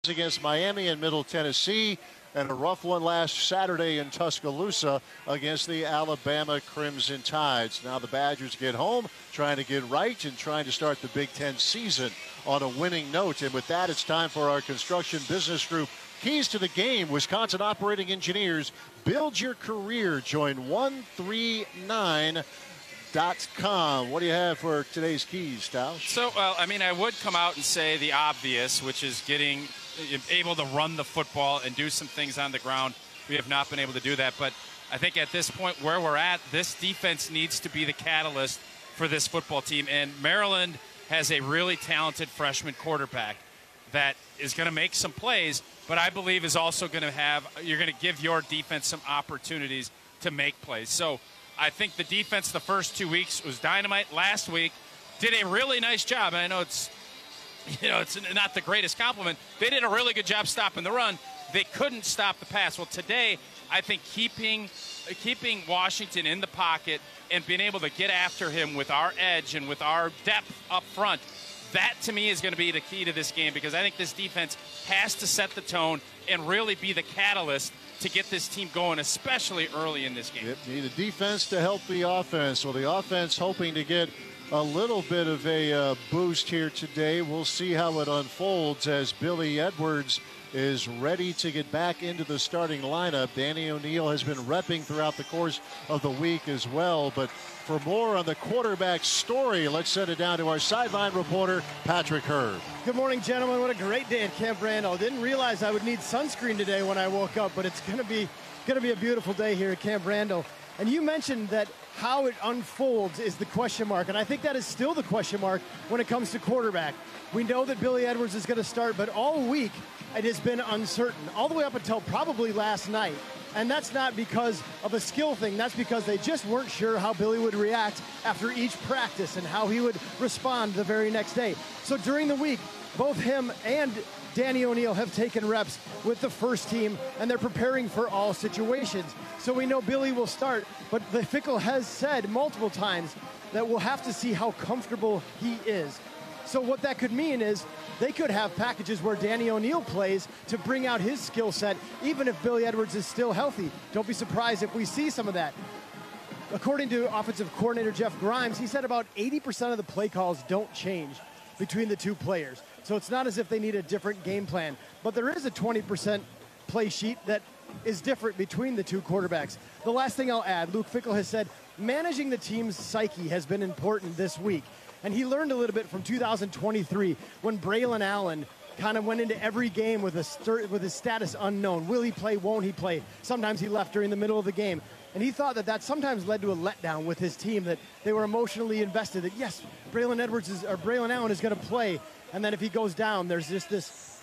against Miami in Middle Tennessee, and a rough one last Saturday in Tuscaloosa against the Alabama Crimson Tides. Now the Badgers get home, trying to get right and trying to start the Big Ten season on a winning note. And with that, it's time for our Construction Business Group Keys to the Game. Wisconsin Operating Engineers. Build your career. Join 139.com. What do you have for today's keys, Tausch? So, I would come out and say the obvious, which is getting able to run the football and do some things on the ground. We have not been able to do that. But I think at this point where we're at, this defense needs to be the catalyst for this football team. And Maryland has a really talented freshman quarterback that is going to make some plays, but I believe is also going to you're going to give your defense some opportunities to make plays. So I think the defense the first 2 weeks was dynamite. Last week did a really nice job. And I know it's not the greatest compliment. They did a really good job stopping the run. They couldn't stop the pass. Well, today I think keeping Washington in the pocket and being able to get after him with our edge and with our depth up front, that to me is going to be the key to this game, because I think this defense has to set the tone and really be the catalyst to get this team going, especially early in this game. Yep, need a defense to help the offense. Well, the offense hoping to get a little bit of a boost here today. We'll see how it unfolds as Billy Edwards is ready to get back into the starting lineup. Danny O'Neil has been repping throughout the course of the week as well. But for more on the quarterback story, let's send it down to our sideline reporter, Patrick Herb. Good morning, gentlemen. What a great day at Camp Randall. Didn't realize I would need sunscreen today when I woke up, but it's going to be a beautiful day here at Camp Randall. And you mentioned that how it unfolds is the question mark, and I think that is still the question mark when it comes to quarterback. We know that Billy Edwards is going to start, but all week it has been uncertain, all the way up until probably last night. And that's not because of a skill thing. That's because they just weren't sure how Billy would react after each practice and how he would respond the very next day. So during the week, both him and Danny O'Neil have taken reps with the first team, and they're preparing for all situations. So we know Billy will start, but Fickell has said multiple times that we'll have to see how comfortable he is. So what that could mean is they could have packages where Danny O'Neil plays to bring out his skill set, even if Billy Edwards is still healthy. Don't be surprised if we see some of that. According to offensive coordinator Jeff Grimes, he said about 80% of the play calls don't change between the two players. So it's not as if they need a different game plan. But there is a 20% play sheet that is different between the two quarterbacks. The last thing I'll add, Luke Fickell has said managing the team's psyche has been important this week. And he learned a little bit from 2023 when Braylon Allen kind of went into every game with his status unknown. Will he play? Won't he play? Sometimes he left during the middle of the game. And he thought that sometimes led to a letdown with his team, that they were emotionally invested, that yes, Braylon Allen is going to play. And then if he goes down, there's this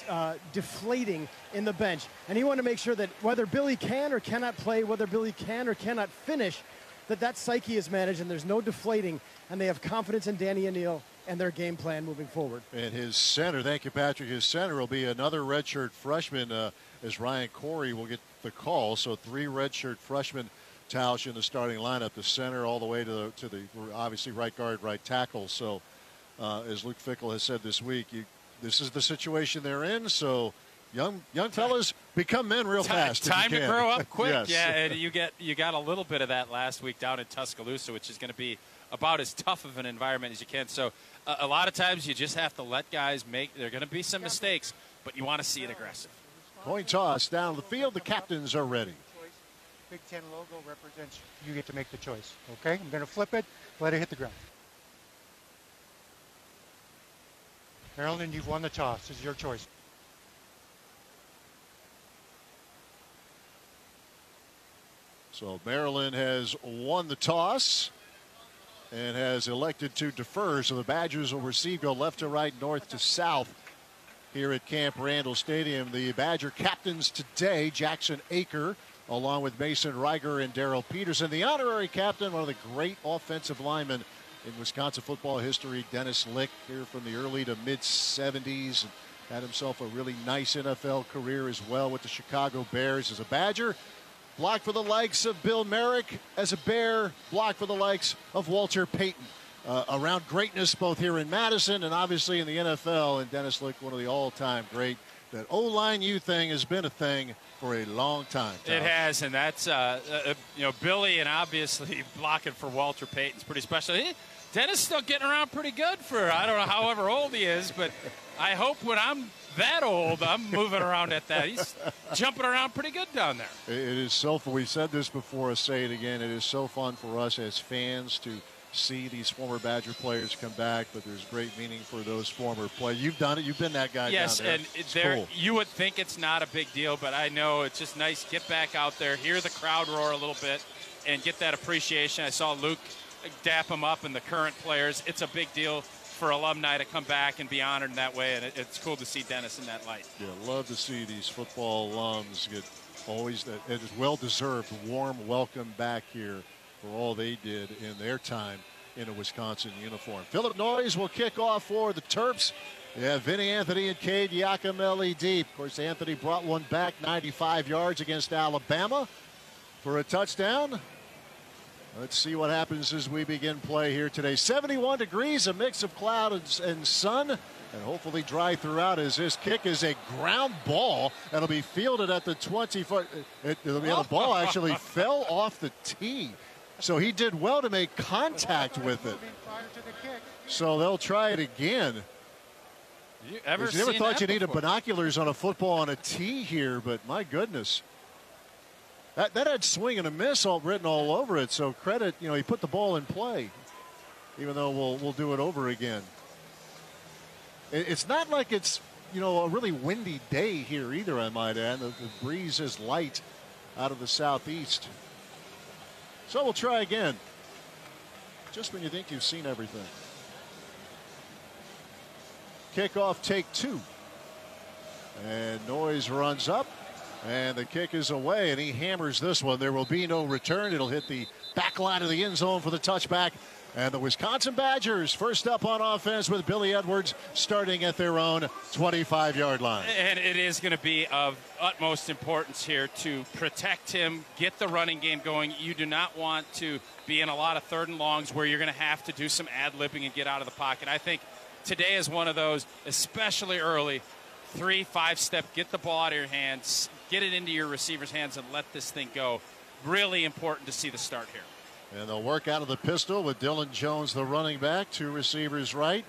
deflating in the bench. And he wanted to make sure that whether Billy can or cannot play, whether Billy can or cannot finish, that psyche is managed and there's no deflating, and they have confidence in Danny O'Neil and their game plan moving forward. And his center, thank you, Patrick, his center will be another redshirt freshman as Ryan Corey will get the call. So 3 redshirt freshmen, Tausch, in the starting lineup, the center all the way to the obviously right guard, right tackle. So as Luke Fickell has said this week, this is the situation they're in. So young fellas become men real fast. Time to grow up quick. Yes. Yeah, and you got a little bit of that last week down in Tuscaloosa, which is going to be about as tough of an environment as you can. So a lot of times you just have to let guys there are going to be some mistakes, but you want to see it aggressive. Coin toss down the field. The captains are ready. Big Ten logo represents you get to make the choice. Okay, I'm going to flip it. Let it hit the ground. Maryland, you've won the toss. This is your choice. So Maryland has won the toss and has elected to defer. So the Badgers will receive, go left to right, north to south here at Camp Randall Stadium. The Badger captains today, Jackson Aker, along with Mason Reiger and Darrell Peterson. The honorary captain, one of the great offensive linemen in Wisconsin football history, Dennis Lick, here from the early to mid-'70s. And had himself a really nice NFL career as well with the Chicago Bears as a Badger. Blocked for the likes of Bill Merrick. As a Bear, blocked for the likes of Walter Payton. Around greatness both here in Madison and obviously in the NFL. And Dennis Lick, one of the all-time great that O-line U thing has been a thing for a long time. Tom. It has, and that's Billy, and obviously blocking for Walter Payton's pretty special. Dennis still getting around pretty good for I don't know however old he is, but I hope when I'm that old I'm moving around at that. He's jumping around pretty good down there. It is so fun. We've said this before. I'll say it again. It is so fun for us as fans to see these former Badger players come back, but there's great meaning for those former players. You've done it. You've been that guy yes, down there. And it's there, cool. You would think it's not a big deal, but I know it's just nice to get back out there, hear the crowd roar a little bit, and get that appreciation. I saw Luke dap him up and the current players. It's a big deal for alumni to come back and be honored in that way, and it's cool to see Dennis in that light. Yeah, love to see these football alums get always that it is well-deserved warm welcome back here for all they did in their time in a Wisconsin uniform. Philip Noyes will kick off for the Terps. Yeah, Vinny Anthony and Cade Giacomelli deep. Of course, Anthony brought one back 95 yards against Alabama for a touchdown. Let's see what happens as we begin play here today. 71 degrees, a mix of cloud and sun, and hopefully dry throughout as this kick is a ground ball. It'll be fielded at the 20-foot. The ball actually fell off the tee. So he did well to make contact with it. So they'll try it again. You ever never thought you needed binoculars on a football on a tee here, but my goodness. That had swing and a miss all written all over it. So credit, he put the ball in play, even though we'll do it over again. It's not like it's, a really windy day here either, I might add. The breeze is light out of the southeast. So we'll try again. Just when you think you've seen everything. Kickoff, take two. And Noyes runs up. And the kick is away, and he hammers this one. There will be no return. It'll hit the back line of the end zone for the touchback. And the Wisconsin Badgers first up on offense with Billy Edwards starting at their own 25-yard line. And it is going to be of utmost importance here to protect him, get the running game going. You do not want to be in a lot of third and longs where you're going to have to do some ad-libbing and get out of the pocket. I think today is one of those, especially early, 3-5 step, get the ball out of your hands, get it into your receiver's hands and let this thing go. Really important to see the start here. And they'll work out of the pistol with Dylan Jones, the running back, two receivers right.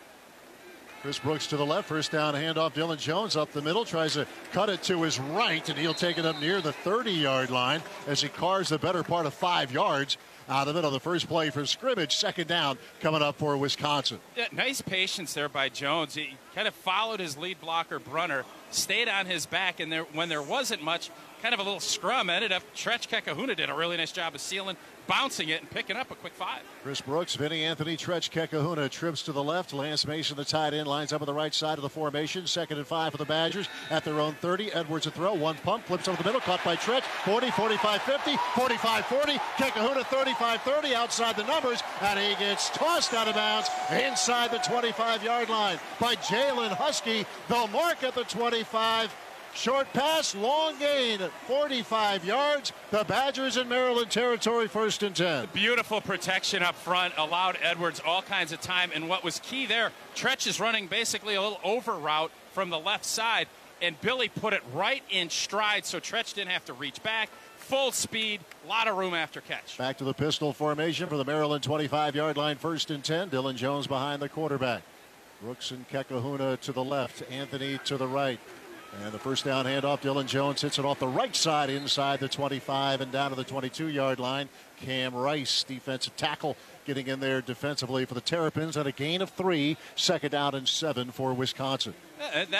Chris Brooks to the left, first down handoff. Dylan Jones up the middle, tries to cut it to his right, and he'll take it up near the 30-yard line as he carves the better part of 5 yards out of it on the first play for scrimmage. Second down coming up for Wisconsin. Yeah, nice patience there by Jones. He kind of followed his lead blocker, Brunner, stayed on his back, and when there wasn't much, kind of a little scrum, ended up Tretch Kekahuna did a really nice job of sealing, bouncing it, and picking up a quick 5. Chris Brooks, Vinny Anthony, Tretch Kekahuna trips to the left. Lance Mason, the tight end, lines up on the right side of the formation. 2nd and 5 for the Badgers at their own 30. Edwards a throw, one pump, flips over the middle, caught by Tretch. 40, 45, 50, 45, 40. Kekahuna 35, 30 outside the numbers, and he gets tossed out of bounds inside the 25-yard line by Jalen Husky. They'll mark at the 25. Short pass, long gain at 45 yards. The Badgers in Maryland territory, 1st and 10. Beautiful protection up front, allowed Edwards all kinds of time. And what was key there, Tretch is running basically a little over route from the left side, and Billy put it right in stride so Tretch didn't have to reach back. Full speed, a lot of room after catch. Back to the pistol formation for the Maryland 25-yard line, 1st and 10. Dylan Jones behind the quarterback. Brooks and Kekahuna to the left, Anthony to the right. And the first down handoff, Dylan Jones hits it off the right side inside the 25 and down to the 22-yard line. Cam Rice, defensive tackle, getting in there defensively for the Terrapins at a gain of 3. 2nd down and 7 for Wisconsin. It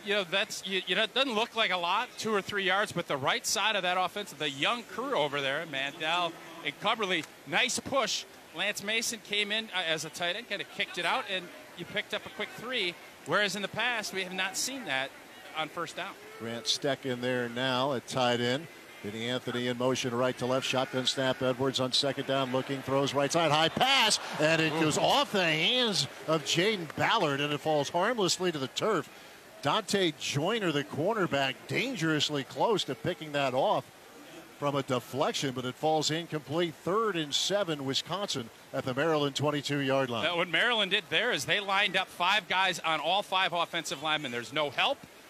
doesn't look like a lot, 2 or 3 yards, but the right side of that offense, the young crew over there, Mandel and Cubberly, nice push. Lance Mason came in as a tight end, kind of kicked it out, and you picked up a quick 3, whereas in the past we have not seen that on first down. Grant Steck in there now at tight end. Vinny Anthony in motion right to left. Shotgun snap. Edwards on 2nd down looking. Throws right side. High pass. And it goes off the hands of Jaden Ballard. And it falls harmlessly to the turf. Dante Joyner, the cornerback, dangerously close to picking that off from a deflection. But it falls incomplete. 3rd and 7 Wisconsin at the Maryland 22-yard line. What Maryland did there is they lined up 5 guys on all 5 offensive linemen. There's no help.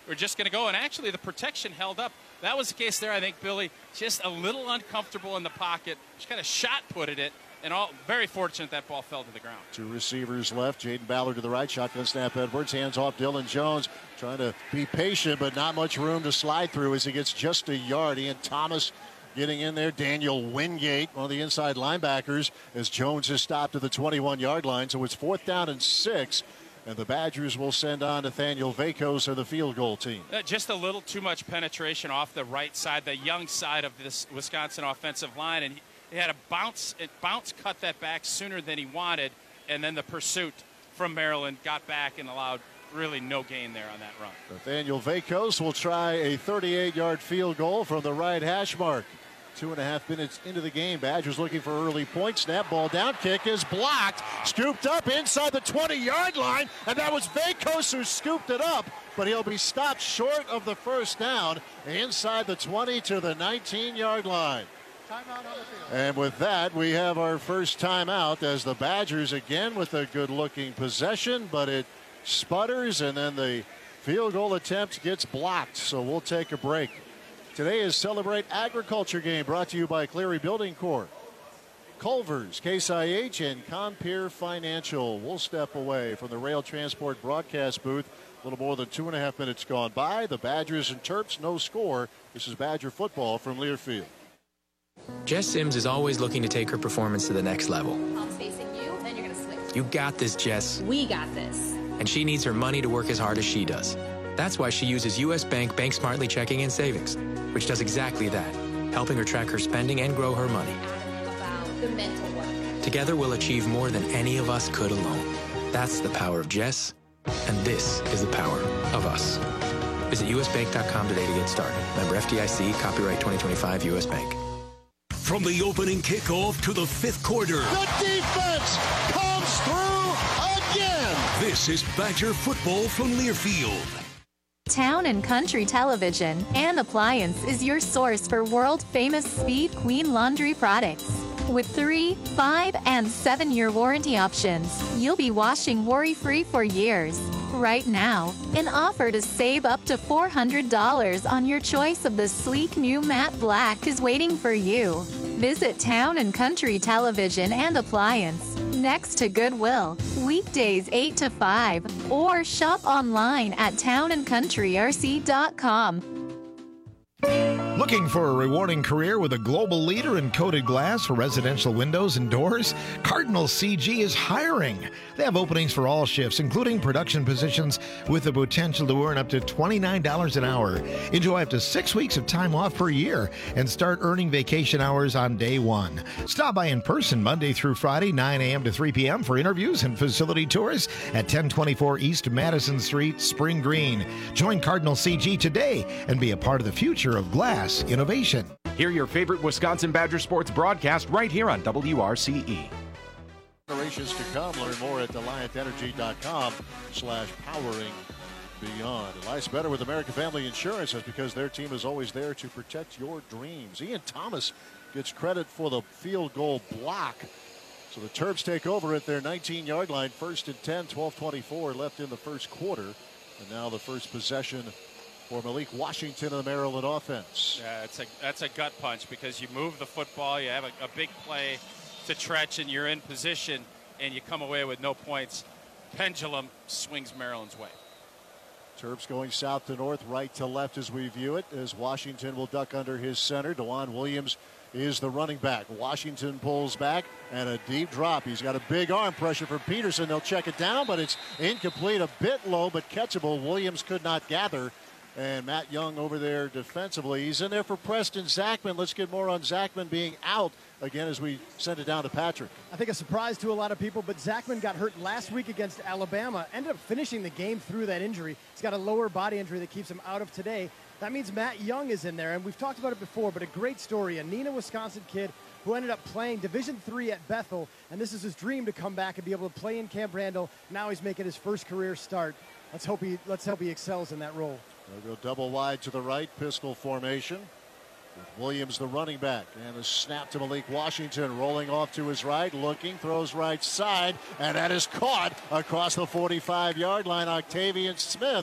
we're just going to go. And actually, the protection held up. That was the case there, I think, Billy. Just a little uncomfortable in the pocket. Just kind of shot-putted it. And very fortunate that ball fell to the ground. 2 receivers left. Jaden Ballard to the right. Shotgun snap Edwards. Hands off Dylan Jones. Trying to be patient, but not much room to slide through as he gets just a yard. Ian Thomas getting in there. Daniel Wingate, one of the inside linebackers, as Jones is stopped at the 21-yard line. So it's 4th down and 6. And the Badgers will send on Nathaniel Vakos of the field goal team. Just a little too much penetration off the right side, the young side of this Wisconsin offensive line. And he had a bounce cut that back sooner than he wanted. And then the pursuit from Maryland got back and allowed really no gain there on that run. Nathaniel Vakos will try a 38-yard field goal from the right hash mark. 2.5 minutes into the game. Badgers looking for early point. Snap, ball down, kick is blocked. Scooped up inside the 20-yard line, and that was Vakos who scooped it up, but he'll be stopped short of the first down inside the 20 to the 19-yard line. Timeout on the field. And with that, we have our first timeout as the Badgers again with a good-looking possession, but it sputters, and then the field goal attempt gets blocked, so we'll take a break. Today is Celebrate Agriculture Game, brought to you by Cleary Building Corp, Culver's, Case IH, and Compeer Financial. We'll step away from the Rail Transport broadcast booth. A little more than 2.5 minutes gone by. The Badgers and Terps, no score. This is Badger football from Learfield. Jess Sims is always looking to take her performance to the next level. Palms facing you, then you're going to switch. You got this, Jess. We got this. And she needs her money to work as hard as she does. That's why she uses U.S. Bank Bank Smartly Checking and Savings, which does exactly that, helping her track her spending and grow her money. About the mental work. Together we'll achieve more than any of us could alone. That's the power of Jess, and this is the power of us. Visit usbank.com today to get started. Member FDIC, copyright 2025 U.S. Bank. From the opening kickoff to the 5th quarter. The defense comes through again. This is Badger football from Learfield. Town and Country Television and Appliance is your source for world-famous Speed Queen laundry products. With 3, 5, and 7-year warranty options, you'll be washing worry-free for years. Right now, an offer to save up to $400 on your choice of the sleek new matte black is waiting for you. Visit Town and Country Television and Appliance next to Goodwill, weekdays 8 to 5, or shop online at townandcountryrc.com. Looking for a rewarding career with a global leader in coated glass for residential windows and doors? Cardinal CG is hiring. They have openings for all shifts, including production positions with the potential to earn up to $29 an hour. Enjoy up to 6 weeks of time off per year and start earning vacation hours on day 1. Stop by in person Monday through Friday, 9 a.m. to 3 p.m. for interviews and facility tours at 1024 East Madison Street, Spring Green. Join Cardinal CG today and be a part of the future of glass innovation. Hear your favorite Wisconsin Badger sports broadcast right here on WRCE. Generations to come. Learn more at alliantenergy.com/powering beyond. Life's better with American Family Insurance. That's because their team is always there to protect your dreams. Ian Thomas gets credit for the field goal block. So the Terps take over at their 19-yard line. 1st and 10, 12:24 left in the first quarter. And now the first possession for Malik Washington of the Maryland offense. Yeah, that's a gut punch because you move the football, you have a big play to Tretch, and you're in position, and you come away with no points. Pendulum swings Maryland's way. Terps going south to north, right to left as we view it, as Washington will duck under his center. DeJuan Williams is the running back. Washington pulls back, and a deep drop. He's got a big arm pressure from Peterson. They'll check it down, but it's incomplete, a bit low, but catchable. Williams could not gather. And Matt Young over there defensively. He's in there for Preston Zachman. Let's get more on Zachman being out again as we send it down to Patrick. I think a surprise to a lot of people, but Zachman got hurt last week against Alabama. Ended up finishing the game through that injury. He's got a lower body injury that keeps him out of today. That means Matt Young is in there, and we've talked about it before, but a great story. A Neenah, Wisconsin kid who ended up playing Division III at Bethel, and this is his dream to come back and be able to play in Camp Randall. Now he's making his first career start. Let's hope he excels in that role. They'll go double wide to the right, pistol formation. With Williams the running back, and a snap to Malik Washington, rolling off to his right, looking, throws right side, and that is caught across the 45-yard line. Octavian Smith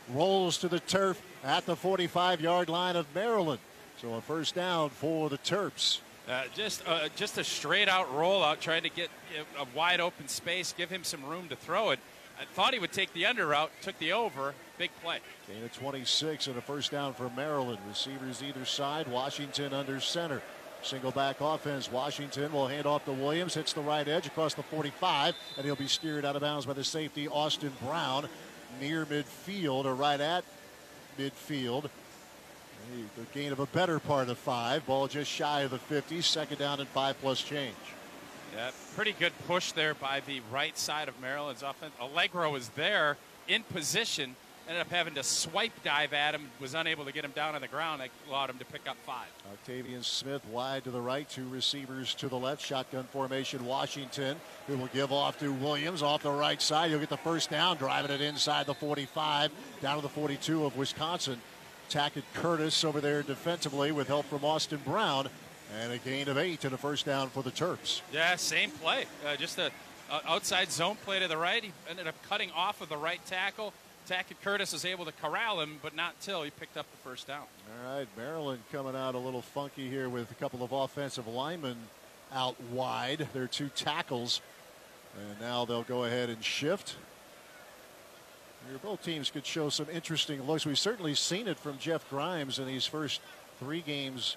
rolls to the turf at the 45-yard line of Maryland. So a first down for the Terps. Just a straight-out rollout, trying to get a wide-open space, give him some room to throw it. I thought he would take the under route, took the over. Big play. Gain of 26 and a first down for Maryland. Receivers either side. Washington under center. Single back offense. Washington will hand off to Williams. Hits the right edge across the 45, and he'll be steered out of bounds by the safety, Austin Brown, near midfield or right at midfield. The gain of a better part of 5. Ball just shy of the 50. Second down and 5+ change. Yeah, pretty good push there by the right side of Maryland's offense. Allegro was there in position. Ended up having to swipe dive at him. Was unable to get him down on the ground. That allowed him to pick up 5. Octavian Smith wide to the right. 2 receivers to the left. Shotgun formation. Washington, who will give off to Williams off the right side. He'll get the first down, driving it inside the 45, down to the 42 of Wisconsin. Tackett Curtis over there defensively with help from Austin Brown. And a gain of 8 and a first down for the Terps. Yeah, same play. Just a outside zone play to the right. He ended up cutting off of the right tackle. Tackett Curtis was able to corral him, but not till he picked up the first down. All right, Maryland coming out a little funky here with a couple of offensive linemen out wide. Their 2 tackles. And now they'll go ahead and shift. Both teams could show some interesting looks. We've certainly seen it from Jeff Grimes in these first 3 games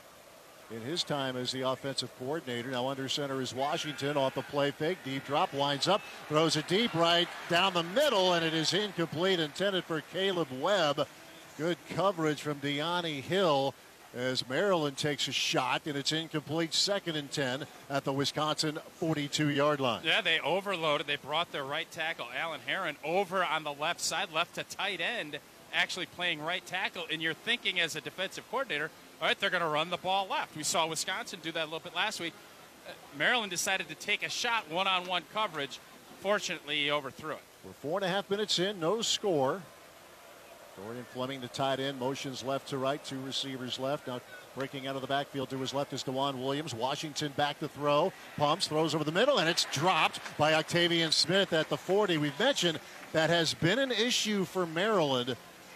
in his time as the offensive coordinator. Now under center is Washington off the play fake. Deep drop, winds up, throws it deep right down the middle, and it is incomplete, intended for Caleb Webb. Good coverage from Deani Hill as Maryland takes a shot, and it's incomplete. 2nd and 10 at the Wisconsin 42-yard line. Yeah, they overloaded. They brought their right tackle, Alan Herron, over on the left side, left to tight end, actually playing right tackle. And you're thinking as a defensive coordinator, all right, they're going to run the ball left. We saw Wisconsin do that a little bit last week. Maryland decided to take a shot, one-on-one coverage. Fortunately, he overthrew it. We're 4.5 minutes in, no score. Dorian Fleming, the tight end, motions left to right, 2 receivers left. Now breaking out of the backfield to his left is DeJuan Williams. Washington back to throw, pumps, throws over the middle, and it's dropped by Octavian Smith at the 40. We've mentioned that has been an issue for Maryland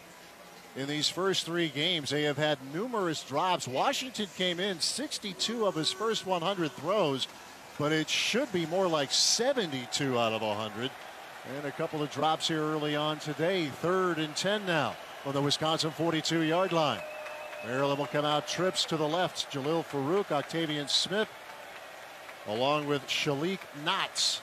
in these first 3 games. They have had numerous drops. Washington came in 62 of his first 100 throws, but it should be more like 72 out of 100. And a couple of drops here early on today. 3rd and 10 now on the Wisconsin 42-yard line. Maryland will come out trips to the left. Jalil Farouk, Octavian Smith, along with Shalik Knotts.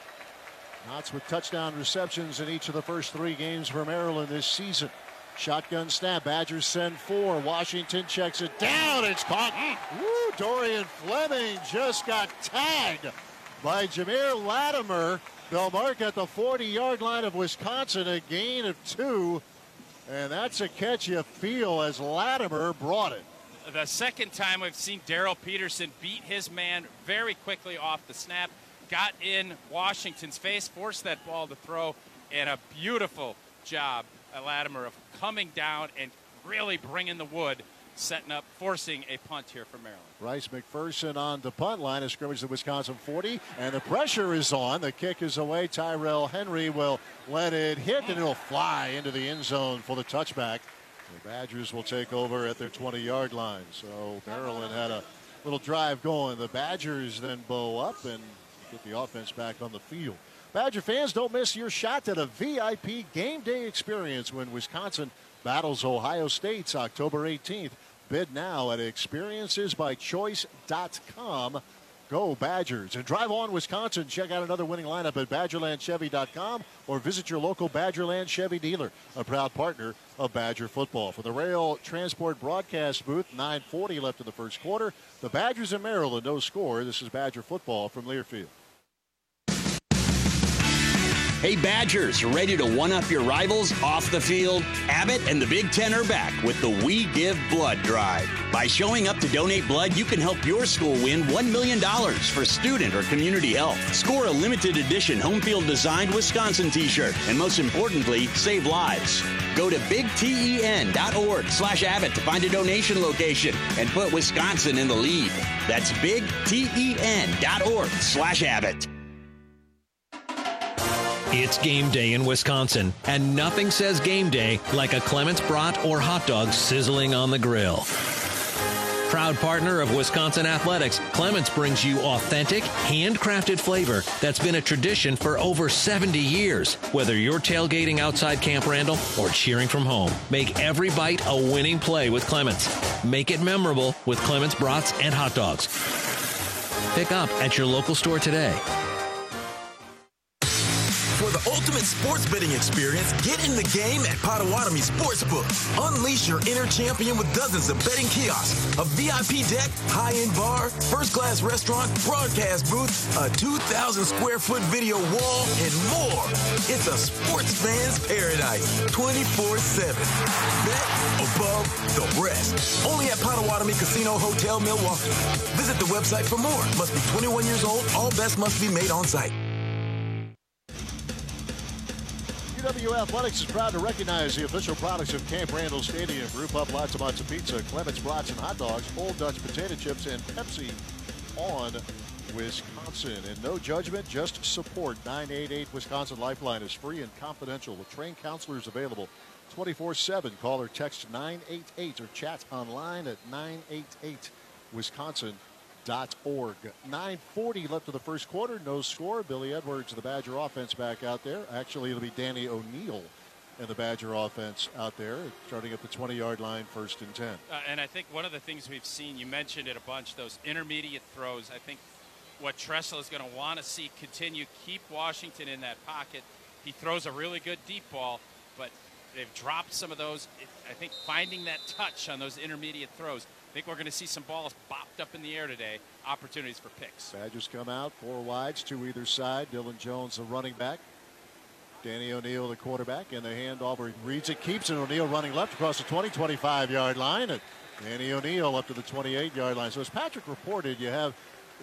Knotts with touchdown receptions in each of the first 3 games for Maryland this season. Shotgun snap. Badgers send 4. Washington checks it down. It's caught. Woo, Dorian Fleming just got tagged by Jameer Latimer. They'll mark at the 40-yard line of Wisconsin, a gain of 2. And that's a catch you feel as Latimer brought it. The second time we've seen Daryl Peterson beat his man very quickly off the snap. Got in Washington's face, forced that ball to throw, and a beautiful job at Latimer of coming down and really bringing the wood, setting up, forcing a punt here for Maryland. Bryce McPherson on the punt line of scrimmage, the Wisconsin 40, and the pressure is on. The kick is away. Tyrell Henry will let it hit, and it'll fly into the end zone for the touchback. The Badgers will take over at their 20-yard line. So Maryland had a little drive going. The Badgers then bow up and get the offense back on the field. Badger fans, don't miss your shot at a VIP game day experience when Wisconsin battles Ohio State's October 18th. Bid now at experiencesbychoice.com. Go Badgers. And drive on Wisconsin. Check out another winning lineup at BadgerlandChevy.com or visit your local Badgerland Chevy dealer, a proud partner of Badger football. For the Rail Transport broadcast booth, 9:40 left in the first quarter. The Badgers in Maryland, no score. This is Badger football from Learfield. Hey Badgers, ready to one-up your rivals off the field? Abbott and the Big Ten are back with the We Give Blood Drive. By showing up to donate blood, you can help your school win $1 million for student or community health. Score a limited edition home field designed Wisconsin t-shirt, and most importantly, save lives. Go to bigten.org/Abbott to find a donation location and put Wisconsin in the lead. That's bigten.org/Abbott. It's game day in Wisconsin, and nothing says game day like a Clements brat or hot dog sizzling on the grill. Proud partner of Wisconsin Athletics, Clements brings you authentic, handcrafted flavor that's been a tradition for over 70 years. Whether you're tailgating outside Camp Randall or cheering from home, make every bite a winning play with Clements. Make it memorable with Clements brats and hot dogs. Pick up at your local store today. For the ultimate sports betting experience, get in the game at Potawatomi Sportsbook. Unleash your inner champion with dozens of betting kiosks, a VIP deck, high-end bar, first-class restaurant, broadcast booth, a 2,000-square-foot video wall, and more. It's a sports fan's paradise, 24/7. Bet above the rest. Only at Potawatomi Casino Hotel, Milwaukee. Visit the website for more. Must be 21 years old. All bets must be made on site. UW Athletics is proud to recognize the official products of Camp Randall Stadium. Group up lots of pizza, Clements brats and hot dogs, Old Dutch potato chips, and Pepsi on Wisconsin. And no judgment, just support. 988 Wisconsin Lifeline is free and confidential with trained counselors available 24/7. Call or text 988 or chat online at 988wisconsin.org. 9:40 left of the first quarter. No score. Billy Edwards, the Badger offense, back out there. Actually, it'll be Danny O'Neill and the Badger offense out there, starting at the 20-yard line, 1st and 10. And I think one of the things we've seen, you mentioned it a bunch, those intermediate throws. I think what Tressel is going to want to see continue, keep Washington in that pocket. He throws a really good deep ball, but they've dropped some of those. I think finding that touch on those intermediate throws. I think we're going to see some balls bopped up in the air today, opportunities for picks. Badgers come out, 4 wides, 2 either side. Dylan Jones, the running back. Danny O'Neill, the quarterback, and the handoff. He reads it, keeps it. O'Neill running left across the 20, 25-yard line. And Danny O'Neill up to the 28-yard line. So as Patrick reported, you have,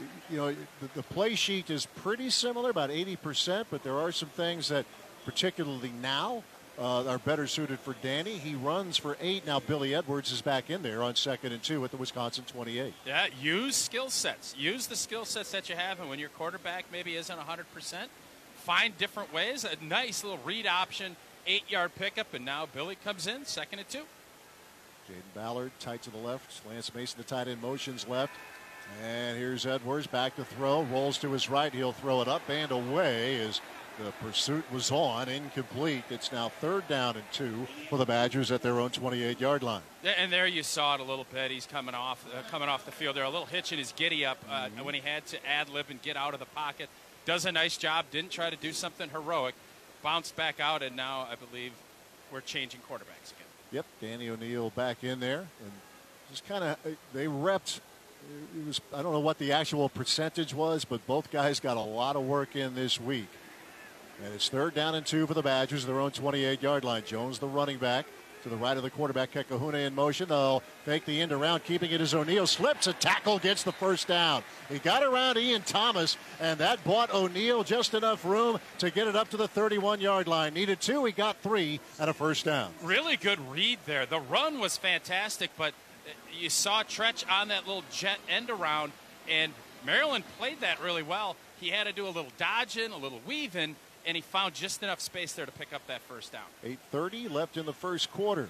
the play sheet is pretty similar, about 80%, but there are some things that, particularly now, are better suited for Danny. He runs for 8. Now Billy Edwards is back in there on 2nd and 2 at the Wisconsin 28. Yeah, use skill sets. Use the skill sets that you have, and when your quarterback maybe isn't 100%, find different ways. A nice little read option, 8-yard pickup, and now Billy comes in, 2nd and 2. Jaden Ballard tight to the left. Lance Mason, the tight end, motions left. And here's Edwards back to throw. Rolls to his right. He'll throw it up and away as the pursuit was on, incomplete. It's now 3rd down and 2 for the Badgers at their own 28-yard line. And there you saw it a little bit. He's coming off the field there. A little hitch in his giddy up when he had to ad-lib and get out of the pocket. Does a nice job. Didn't try to do something heroic. Bounced back out, and now I believe we're changing quarterbacks again. Yep, Danny O'Neill back in there. And just kind of, they repped. It was, I don't know what the actual percentage was, but both guys got a lot of work in this week. And it's 3rd down and 2 for the Badgers, their own 28-yard line. Jones, the running back, to the right of the quarterback. Kekahuna in motion. They'll fake the end around, keeping it as O'Neill slips. A tackle, gets the 1st down. He got around Ian Thomas, and that bought O'Neill just enough room to get it up to the 31-yard line. Needed 2, he got 3, and a 1st down. Really good read there. The run was fantastic, but you saw Tretch on that little jet end around, and Maryland played that really well. He had to do a little dodging, a little weaving, and he found just enough space there to pick up that 1st down. 8:30 left in the first quarter.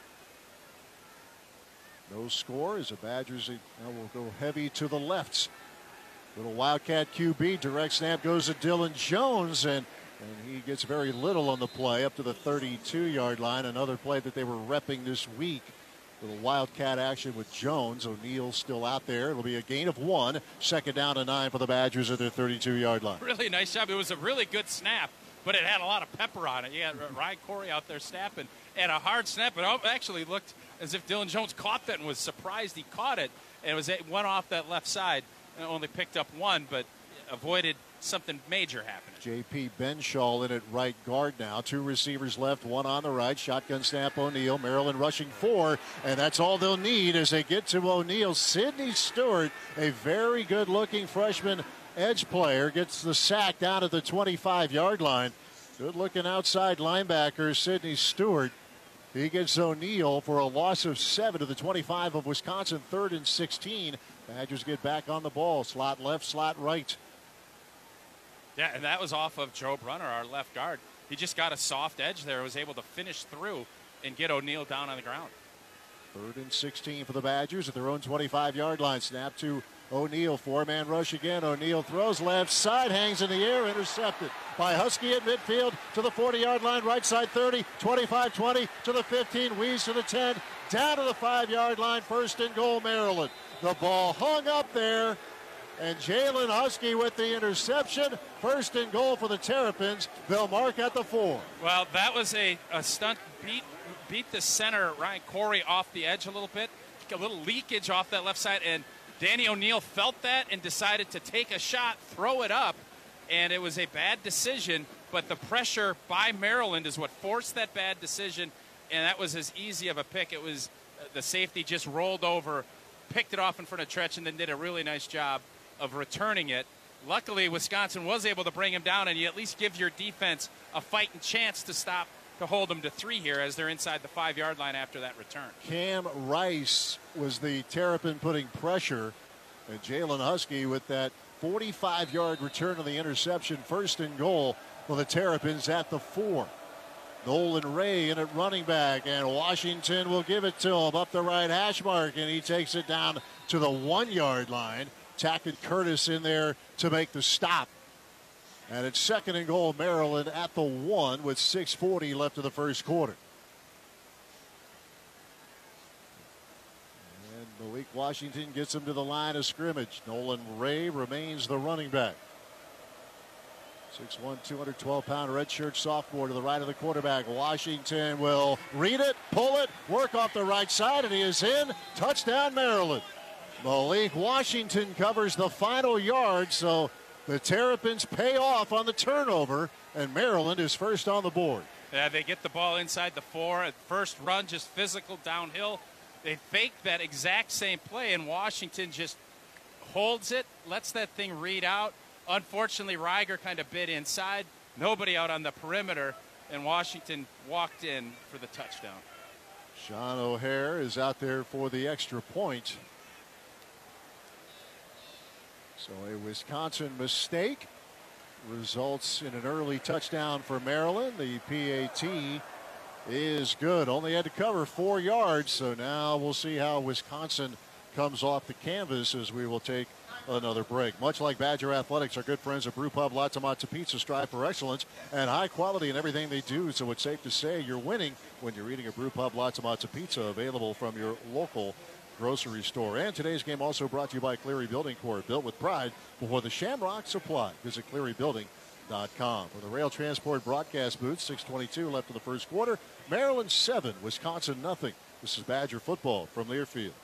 No score as the Badgers will go heavy to the left. Little Wildcat QB, direct snap goes to Dylan Jones, and he gets very little on the play up to the 32-yard line. Another play that they were repping this week. Little Wildcat action with Jones. O'Neill still out there. It'll be a gain of 1. 2nd down and 9 for the Badgers at their 32-yard line. Really nice job. It was a really good snap, but it had a lot of pepper on it. You had Ryan Corey out there snapping, and a hard snap. It actually looked as if Dylan Jones caught that and was surprised he caught it. And it went off that left side and only picked up 1, but avoided something major happening. J.P. Benshaw in at right guard now. 2 receivers left, 1 on the right. Shotgun snap O'Neill. Maryland rushing 4, and that's all they'll need as they get to O'Neill. Sidney Stewart, a very good-looking freshman edge player, gets the sack down at the 25-yard line. Good-looking outside linebacker Sidney Stewart. He gets O'Neill for a loss of 7 to the 25 of Wisconsin, 3rd and 16. Badgers get back on the ball. Slot left, slot right. Yeah, and that was off of Joe Brunner, our left guard. He just got a soft edge there, was able to finish through and get O'Neal down on the ground. 3rd and 16 for the Badgers at their own 25-yard line. Snap to O'Neal. 4-man rush again. O'Neal throws left side, hangs in the air, intercepted by Husky at midfield to the 40-yard line, right side 30, 25-20 to the 15, Wees to the 10, down to the 5-yard line, 1st and goal, Maryland. The ball hung up there, and Jalen Husky with the interception. 1st and goal for the Terrapins. They'll mark at the 4. Well, that was a stunt beat the center, Ryan Corey, off the edge a little bit. A little leakage off that left side, and Danny O'Neal felt that and decided to take a shot, throw it up, and it was a bad decision, but the pressure by Maryland is what forced that bad decision, and that was as easy of a pick. It was the safety just rolled over, picked it off in front of Tretch, and then did a really nice job of returning it. Luckily, Wisconsin was able to bring him down, and you at least give your defense a fighting chance to hold them to 3 here as they're inside the 5-yard line after that return. Cam Rice was the Terrapin putting pressure, and Jalen Husky with that 45-yard return of the interception. 1st and goal for the Terrapins at the 4. Nolan Ray in at running back, and Washington will give it to him up the right hash mark, and he takes it down to the 1-yard line. Tackett Curtis in there to make the stop. And it's 2nd and goal, Maryland at the 1 with 6:40 left of the first quarter. And Malik Washington gets him to the line of scrimmage. Nolan Ray remains the running back. 6'1", 212-pound redshirt sophomore to the right of the quarterback. Washington will read it, pull it, work off the right side, and he is in. Touchdown, Maryland. Malik Washington covers the final yard, so the Terrapins pay off on the turnover, and Maryland is first on the board. Yeah, they get the ball inside the 4. At first run, just physical downhill. They fake that exact same play, and Washington just holds it, lets that thing read out. Unfortunately, Reiger kind of bit inside. Nobody out on the perimeter, and Washington walked in for the touchdown. Sean O'Hare is out there for the extra point. So a Wisconsin mistake results in an early touchdown for Maryland. The PAT is good. Only had to cover 4 yards, so now we'll see how Wisconsin comes off the canvas as we will take another break. Much like Badger Athletics, our good friends at Brew Pub Lots of Matzo Pizza strive for excellence and high quality in everything they do, so it's safe to say you're winning when you're eating a Brew Pub Lots of Matzo Pizza, available from your local grocery store. And today's game also brought to you by Cleary Building Corp, built with pride before the Shamrock Supply. Visit clearybuilding.com. For the Rail Transport broadcast booth, 6:22 left of the first quarter. Maryland 7, Wisconsin nothing. This is Badger football from Learfield.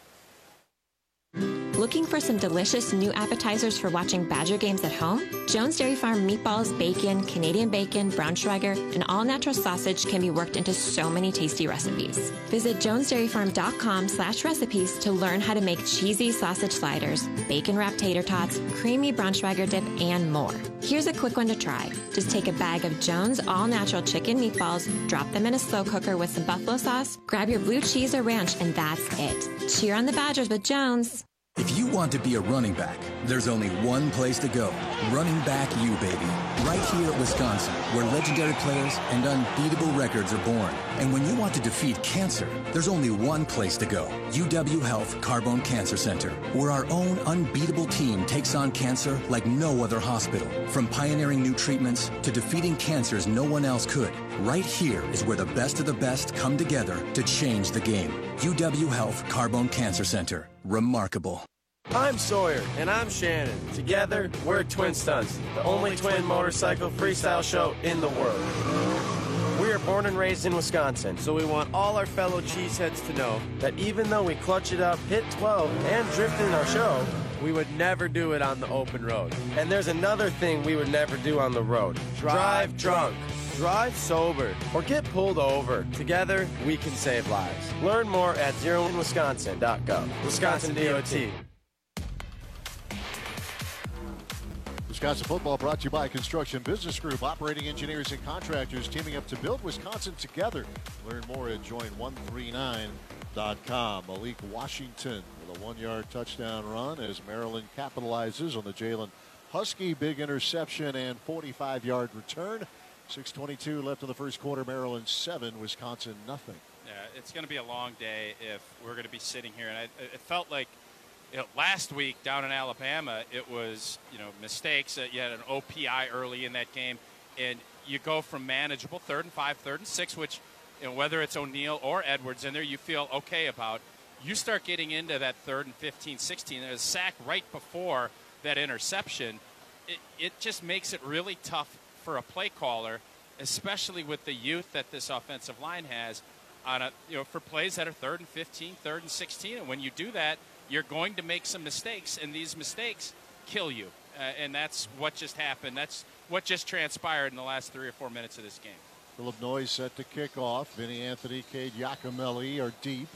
Looking for some delicious new appetizers for watching Badger games at home? Jones Dairy Farm meatballs, bacon, Canadian bacon, Braunschweiger, and all-natural sausage can be worked into so many tasty recipes. Visit jonesdairyfarm.com/recipes to learn how to make cheesy sausage sliders, bacon-wrapped tater tots, creamy Braunschweiger dip, and more. Here's a quick one to try. Just take a bag of Jones all-natural chicken meatballs, drop them in a slow cooker with some buffalo sauce, grab your blue cheese or ranch, and that's it. Cheer on the Badgers with Jones. If you want to be a running back, there's only one place to go. Running Back U, baby. Right here at Wisconsin, where legendary players and unbeatable records are born. And when you want to defeat cancer, there's only one place to go. UW Health Carbone Cancer Center, where our own unbeatable team takes on cancer like no other hospital. From pioneering new treatments to defeating cancers no one else could. Right here is where the best of the best come together to change the game. UW Health Carbone Cancer Center. Remarkable. I'm Sawyer. And I'm Shannon. Together, we're Twin Stunts, the only twin motorcycle freestyle show in the world. We are born and raised in Wisconsin, so we want all our fellow cheeseheads to know that even though we clutch it up, hit 12, and drift in our show, we would never do it on the open road. And there's another thing we would never do on the road. Drive drunk. Drive sober, or get pulled over. Together, we can save lives. Learn more at zeroinwisconsin.gov. Wisconsin DOT. Wisconsin football brought to you by Construction Business Group, operating engineers and contractors teaming up to build Wisconsin together. Learn more at join139.com. Malik Washington with a 1-yard touchdown run as Maryland capitalizes on the Jalen Husky, big interception and 45-yard return. 6:22 left in the first quarter. Maryland 7, Wisconsin nothing. Yeah, it's going to be a long day if we're going to be sitting here. And it felt like last week down in Alabama, it was mistakes. You had an OPI early in that game, and you go from manageable 3rd and 5, 3rd and 6, which whether it's O'Neal or Edwards in there, you feel okay about. You start getting into that 3rd and 15, 16. There's a sack right before that interception. It just makes it really tough for a play caller, especially with the youth that this offensive line has, on for plays that are 3rd and 15, 3rd and 16. And when you do that, you're going to make some mistakes, and these mistakes kill you. And that's what just happened. That's what just transpired in the last 3 or 4 minutes of this game. Philip Noyes set to kick off. Vinny Anthony, Cade Giacomelli are deep.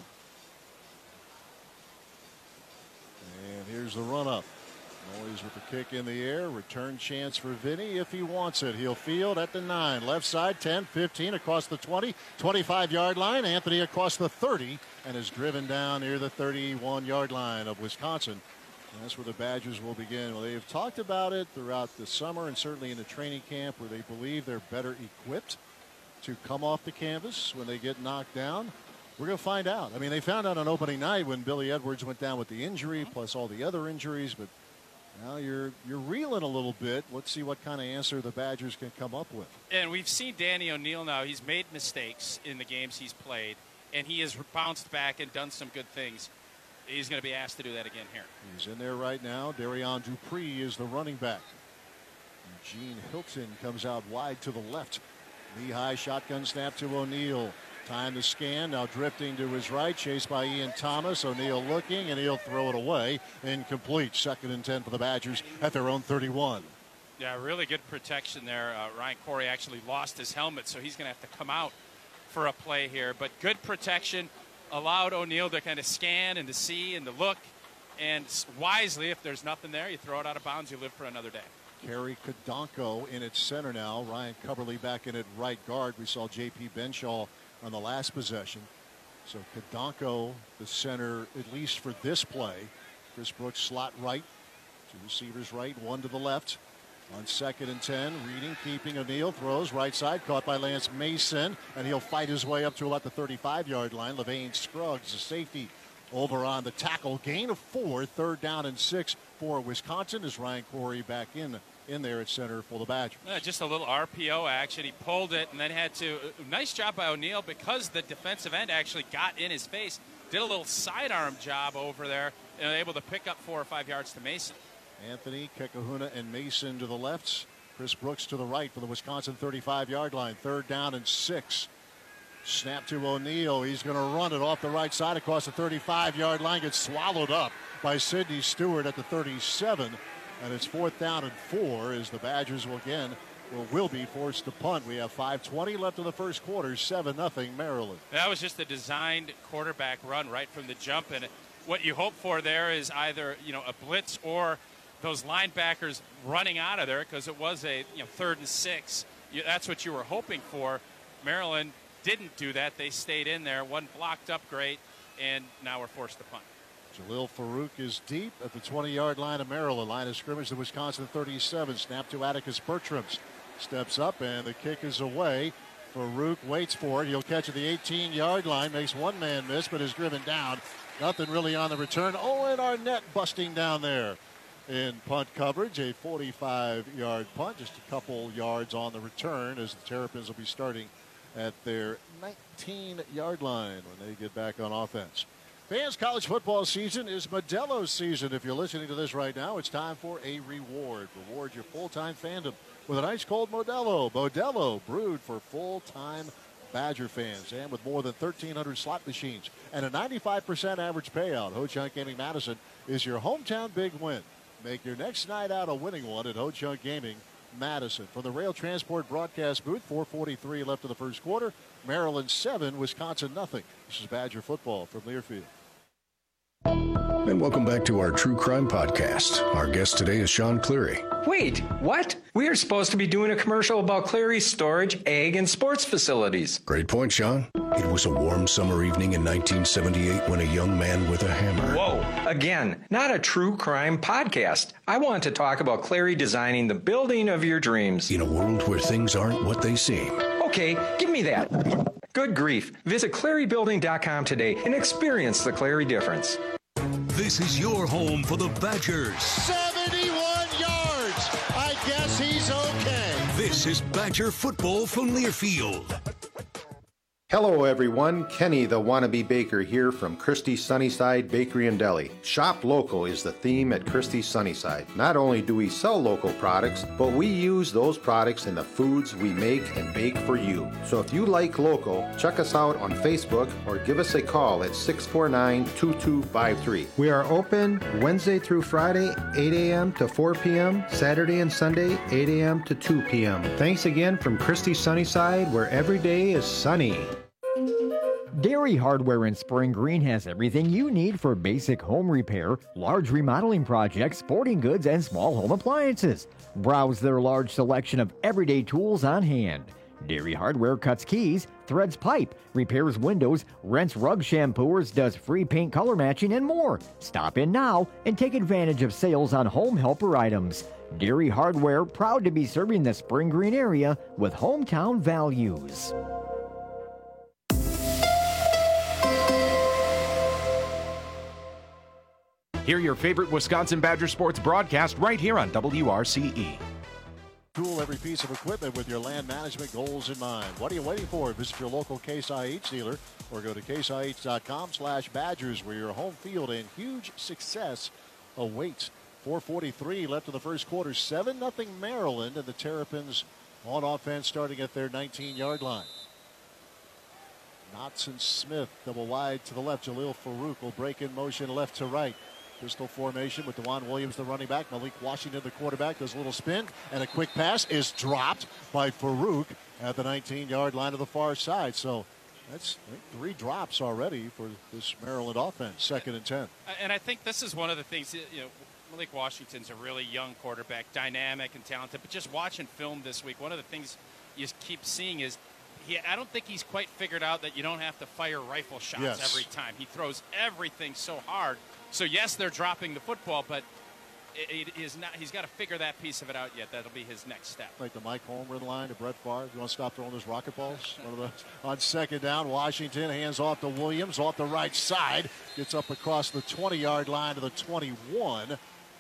And here's the run-up. Noyes with the kick in the air. Return chance for Vinny if he wants it. He'll field at the 9. Left side, 10, 15, across the 20, 25-yard line. Anthony across the 30 and is driven down near the 31-yard line of Wisconsin. And that's where the Badgers will begin. Well, they've talked about it throughout the summer and certainly in the training camp where they believe they're better equipped to come off the canvas when they get knocked down. We're going to find out. I mean, they found out on opening night when Billy Edwards went down with the injury, plus all the other injuries, but now you're reeling a little bit. Let's see what kind of answer the Badgers can come up with. And we've seen Danny O'Neal now. He's made mistakes in the games he's played, and he has bounced back and done some good things. He's going to be asked to do that again here. He's in there right now. Darion Dupree is the running back. Gene Hilton comes out wide to the left. Lehigh shotgun snap to O'Neal. Time to scan. Now drifting to his right. Chased by Ian Thomas. O'Neal looking, and he'll throw it away. Incomplete. 2nd and 10 for the Badgers at their own 31. Yeah, really good protection there. Ryan Corey actually lost his helmet, so he's going to have to come out for a play here. But good protection. Allowed O'Neal to kind of scan and to see and to look. And wisely, if there's nothing there, you throw it out of bounds. You live for another day. Kerry Kadonko in its center now. Ryan Coverly back in at right guard. We saw J.P. Benshaw on the last possession. So Kadonko, the center, at least for this play. Chris Brooks slot right. 2 receivers right, 1 to the left. On 2nd and 10, Reading keeping. O'Neal throws right side, caught by Lance Mason, and he'll fight his way up to about the 35-yard line. Levain Scruggs, the safety, over on the tackle. Gain of 4, 3rd down and 6 for Wisconsin as Ryan Corey back in there at center for the Badgers. Just a little RPO action. He pulled it and then had to. Nice job by O'Neal because the defensive end actually got in his face. Did a little sidearm job over there and able to pick up 4 or 5 yards to Mason. Anthony, Kekahuna, and Mason to the left. Chris Brooks to the right for the Wisconsin 35-yard line. 3rd down and 6. Snap to O'Neal. He's going to run it off the right side across the 35-yard line. Gets swallowed up by Sidney Stewart at the 37. And it's 4th down and 4 as the Badgers will be forced to punt. We have 5:20 left in the first quarter. 7-0 Maryland. That was just a designed quarterback run right from the jump. And what you hope for there is either a blitz or those linebackers running out of there because it was a 3rd and 6. That's what you were hoping for. Maryland didn't do that. They stayed in there. One blocked up great, and now we're forced to punt. Jalil Farouk is deep at the 20-yard line of Maryland. Line of scrimmage to Wisconsin 37. Snap to Atticus Bertrams. Steps up, and the kick is away. Farouk waits for it. He'll catch at the 18-yard line. Makes one man miss, but is driven down. Nothing really on the return. Owen Arnett busting down there in punt coverage. A 45-yard punt. Just a couple yards on the return as the Terrapins will be starting at their 19-yard line when they get back on offense. Fans, college football season is Modelo season. If you're listening to this right now, it's time for a reward. Reward your full-time fandom with an ice-cold Modelo. Modelo, brewed for full-time Badger fans. And with more than 1,300 slot machines and a 95% average payout, Ho-Chunk Gaming Madison is your hometown big win. Make your next night out a winning one at Ho-Chunk Gaming Madison. From the Rail Transport broadcast booth, 4:43 left in the first quarter. Maryland 7, Wisconsin nothing. This is Badger football from Learfield. And welcome back to our True Crime Podcast. Our guest today is Sean Cleary. Wait, what? We are supposed to be doing a commercial about Cleary's storage, egg, and sports facilities. Great point, Sean. It was a warm summer evening in 1978 when a young man with a hammer... Whoa, again, not a true crime podcast. I want to talk about Cleary designing the building of your dreams. In a world where things aren't what they seem. Okay, give me that. Good grief. Visit ClearyBuilding.com today and experience the Cleary difference. This is your home for the Badgers. 71 yards. I guess he's okay. This is Badger football from Learfield. Hello everyone, Kenny the Wannabe Baker here from Christie's Sunnyside Bakery and Deli. Shop local is the theme at Christie's Sunnyside. Not only do we sell local products, but we use those products in the foods we make and bake for you. So if you like local, check us out on Facebook or give us a call at 649-2253. We are open Wednesday through Friday, 8 a.m. to 4 p.m., Saturday and Sunday, 8 a.m. to 2 p.m. Thanks again from Christie's Sunnyside, where every day is sunny. Dairy Hardware in Spring Green has everything you need for basic home repair, large remodeling projects, sporting goods, and small home appliances. Browse their large selection of everyday tools on hand. Dairy Hardware cuts keys, threads pipe, repairs windows, rents rug shampooers, does free paint color matching, and more. Stop in now and take advantage of sales on home helper items. Dairy Hardware, proud to be serving the Spring Green area with hometown values. Hear your favorite Wisconsin Badger sports broadcast right here on WRCE. Cool every piece of equipment with your land management goals in mind. What are you waiting for? Visit your local Case IH dealer or go to caseih.com/Badgers, where your home field and huge success awaits. 4:43 left in the first quarter. 7-0 Maryland, and the Terrapins on offense starting at their 19-yard line. Knotson Smith double wide to the left. Jalil Farouk will break in motion left to right. Pistol formation with DeJuan Williams, the running back. Malik Washington, the quarterback, does a little spin, and a quick pass is dropped by Farouk at the 19-yard line to the far side. So that's 3 drops already for this Maryland offense. 2nd and 10. And I think this is one of the things, Malik Washington's a really young quarterback, dynamic and talented, but just watching film this week, one of the things you keep seeing is I don't think he's quite figured out that you don't have to fire rifle shots every time. He throws everything so hard. So, yes, they're dropping the football, but it is not. He's got to figure that piece of it out yet. That'll be his next step. Like the Mike Holmgren line to Brett Favre. You want to stop throwing those rocket balls? On 2nd down, Washington hands off to Williams off the right side. Gets up across the 20-yard line to the 21.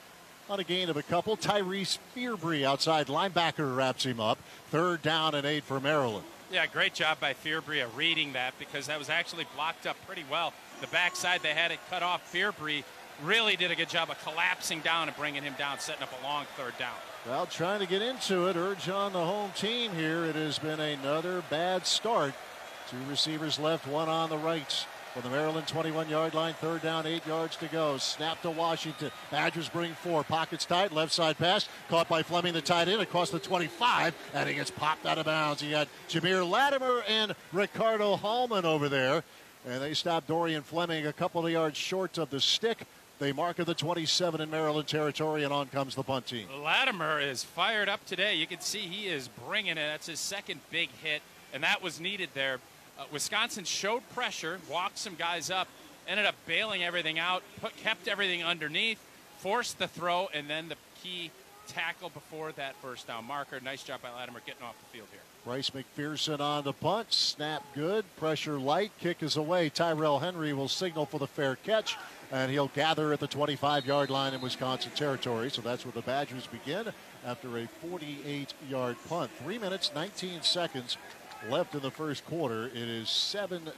On a gain of a couple, Tyrese Fearbry, outside linebacker, wraps him up. 3rd down and 8 for Maryland. Yeah, great job by Fearbry of reading that, because that was actually blocked up pretty well. The backside, they had it cut off. Fearbry really did a good job of collapsing down and bringing him down, setting up a long 3rd down. Well, trying to get into it, urge on the home team here. It has been another bad start. 2 receivers left, 1 on the right. For the Maryland 21-yard line, 3rd down, 8 yards to go. Snap to Washington. Badgers bring 4. Pockets tight, left side pass. Caught by Fleming, the tight end, across the 25. And he gets popped out of bounds. You got Jameer Latimer and Ricardo Hallman over there. And they stop Dorian Fleming a couple of yards short of the stick. They mark at the 27 in Maryland territory, and on comes the punt team. Latimer is fired up today. You can see he is bringing it. That's his 2nd big hit, and that was needed there. Wisconsin showed pressure, walked some guys up, ended up bailing everything out, kept everything underneath, forced the throw, and then the key tackle before that 1st down marker. Nice job by Latimer getting off the field here. Bryce McPherson on the punt. Snap good. Pressure light. Kick is away. Tyrell Henry will signal for the fair catch, and he'll gather at the 25-yard line in Wisconsin territory. So that's where the Badgers begin after a 48-yard punt. 3 minutes, 19 seconds left in the first quarter. It is 7-0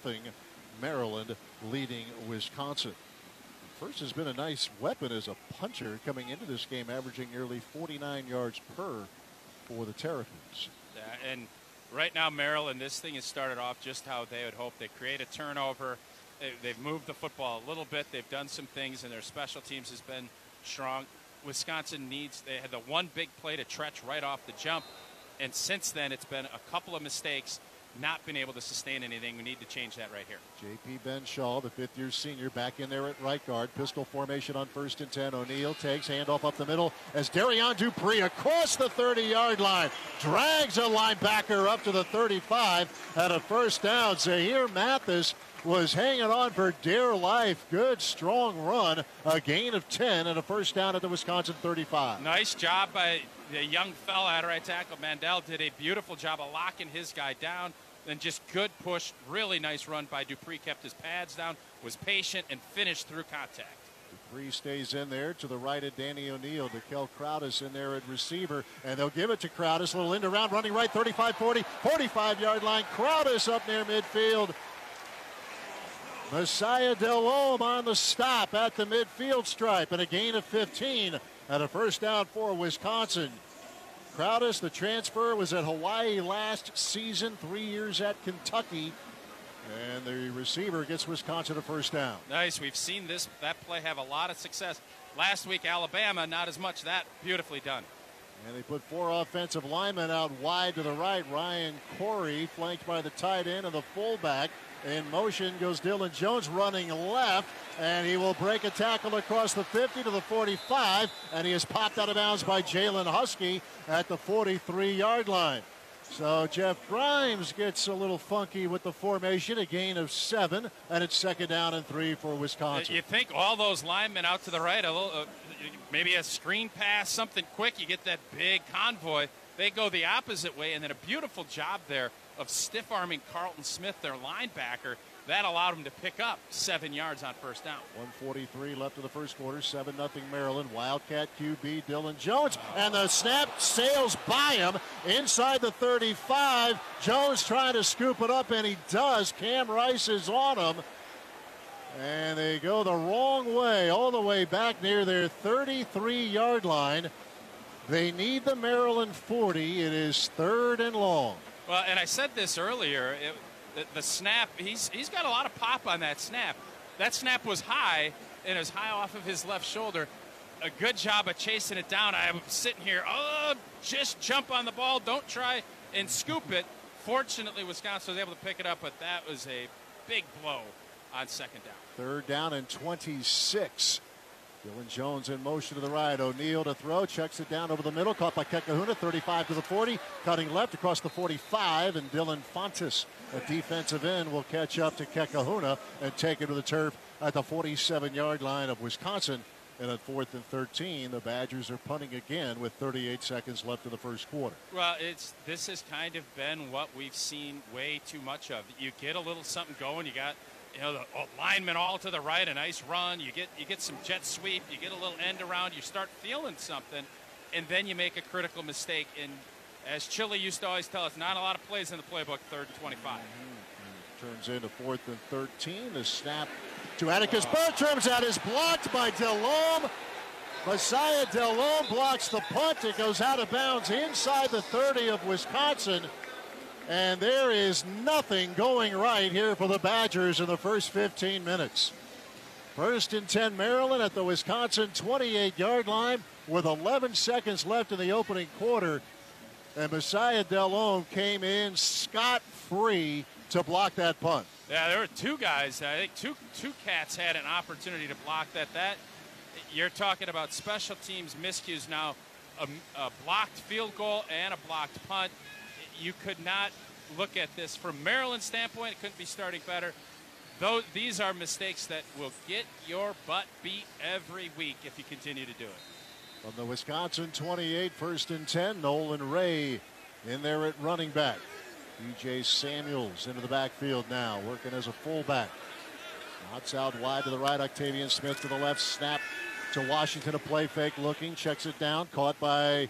Maryland leading Wisconsin. First has been a nice weapon as a puncher coming into this game, averaging nearly 49 yards per for the Terrapins. Yeah, and right now, Maryland, this thing has started off just how they would hope. They create a turnover. They've moved the football a little bit. They've done some things, and their special teams has been strong. Wisconsin they had the one big play to Tretch right off the jump, and since then it's been a couple of mistakes not been able to sustain anything. We need to change that right here. J.P. Benshaw, the fifth-year senior, back in there at right guard. Pistol formation on 1st and 10. O'Neal takes handoff up the middle as Darian Dupree across the 30-yard line. Drags a linebacker up to the 35 at a first down. Zahir Mathis was hanging on for dear life. Good, strong run. A gain of 10 and a first down at the Wisconsin 35. Nice job by the young fella at right tackle. Mandel did a beautiful job of locking his guy down. Then just good push. Really nice run by Dupree. Kept his pads down, was patient, and finished through contact. Dupree stays in there to the right of Danny O'Neal. DeKel Crowdis in there at receiver, and they'll give it to Crowdis. Little end around, running right, 35-40, 45-yard line. Crowdis up near midfield. Messiah Delhomme on the stop at the midfield stripe, and a gain of 15 and a first down for Wisconsin. Crowdis, the transfer, was at Hawaii last season, 3 years at Kentucky. And the receiver gets Wisconsin a first down. Nice. We've seen that play have a lot of success. Last week, Alabama, not as much. That beautifully done. And they put 4 offensive linemen out wide to the right. Ryan Corey flanked by the tight end and the fullback. In motion goes Dylan Jones running left, and he will break a tackle across the 50 to the 45, and he is popped out of bounds by Jalen Husky at the 43-yard line. So Jeff Grimes gets a little funky with the formation, a gain of 7, and it's 2nd down and 3 for Wisconsin. You think all those linemen out to the right, maybe a screen pass, something quick, you get that big convoy. They go the opposite way, and then a beautiful job there of stiff-arming Carlton Smith, their linebacker. That allowed him to pick up 7 yards on first down. 1:43 left of the first quarter, 7-0 Maryland. Wildcat QB Dylan Jones, and the snap sails by him inside the 35. Jones trying to scoop it up, and he does. Cam Rice is on him, and they go the wrong way, all the way back near their 33-yard line. They need the Maryland 40. It is 3rd and long. Well, and I said this earlier, the snap, he's got a lot of pop on that snap. That snap was high, and it was high off of his left shoulder. A good job of chasing it down. I'm sitting here, just jump on the ball. Don't try and scoop it. Fortunately, Wisconsin was able to pick it up, but that was a big blow on 2nd down. 3rd down and 26. Dylan Jones in motion to the right. O'Neal to throw. Checks it down over the middle. Caught by Kekahuna. 35 to the 40. Cutting left across the 45. And Dylan Fontes, a defensive end, will catch up to Kekahuna and take it to the turf at the 47-yard line of Wisconsin. And at 4th and 13, the Badgers are punting again with 38 seconds left in the first quarter. Well, this has kind of been what we've seen way too much of. You get a little something going. You got the linemen all to the right, a nice run. You get some jet sweep. You get a little end around. You start feeling something, and then you make a critical mistake. And as Chile used to always tell us, not a lot of plays in the playbook. 3rd and 25. Turns into 4th and 13. The snap to Atticus Bertrams. That is blocked by Delhomme. Messiah Delhomme blocks the punt. It goes out of bounds inside the 30 of Wisconsin. And there is nothing going right here for the Badgers in the first 15 minutes. 1st and 10 Maryland at the Wisconsin 28-yard line with 11 seconds left in the opening quarter. And Messiah Delhomme came in scot-free to block that punt. Yeah, there were 2 guys. I think two cats had an opportunity to block that. You're talking about special teams miscues now. A blocked field goal and a blocked punt. You could not look at this from Maryland's standpoint. It couldn't be starting better. These are mistakes that will get your butt beat every week if you continue to do it. From the Wisconsin 28, 1st and 10, Nolan Ray in there at running back. DJ Samuels into the backfield now, working as a fullback. Knots out wide to the right, Octavian Smith to the left, snap to Washington, a play fake looking, checks it down, caught by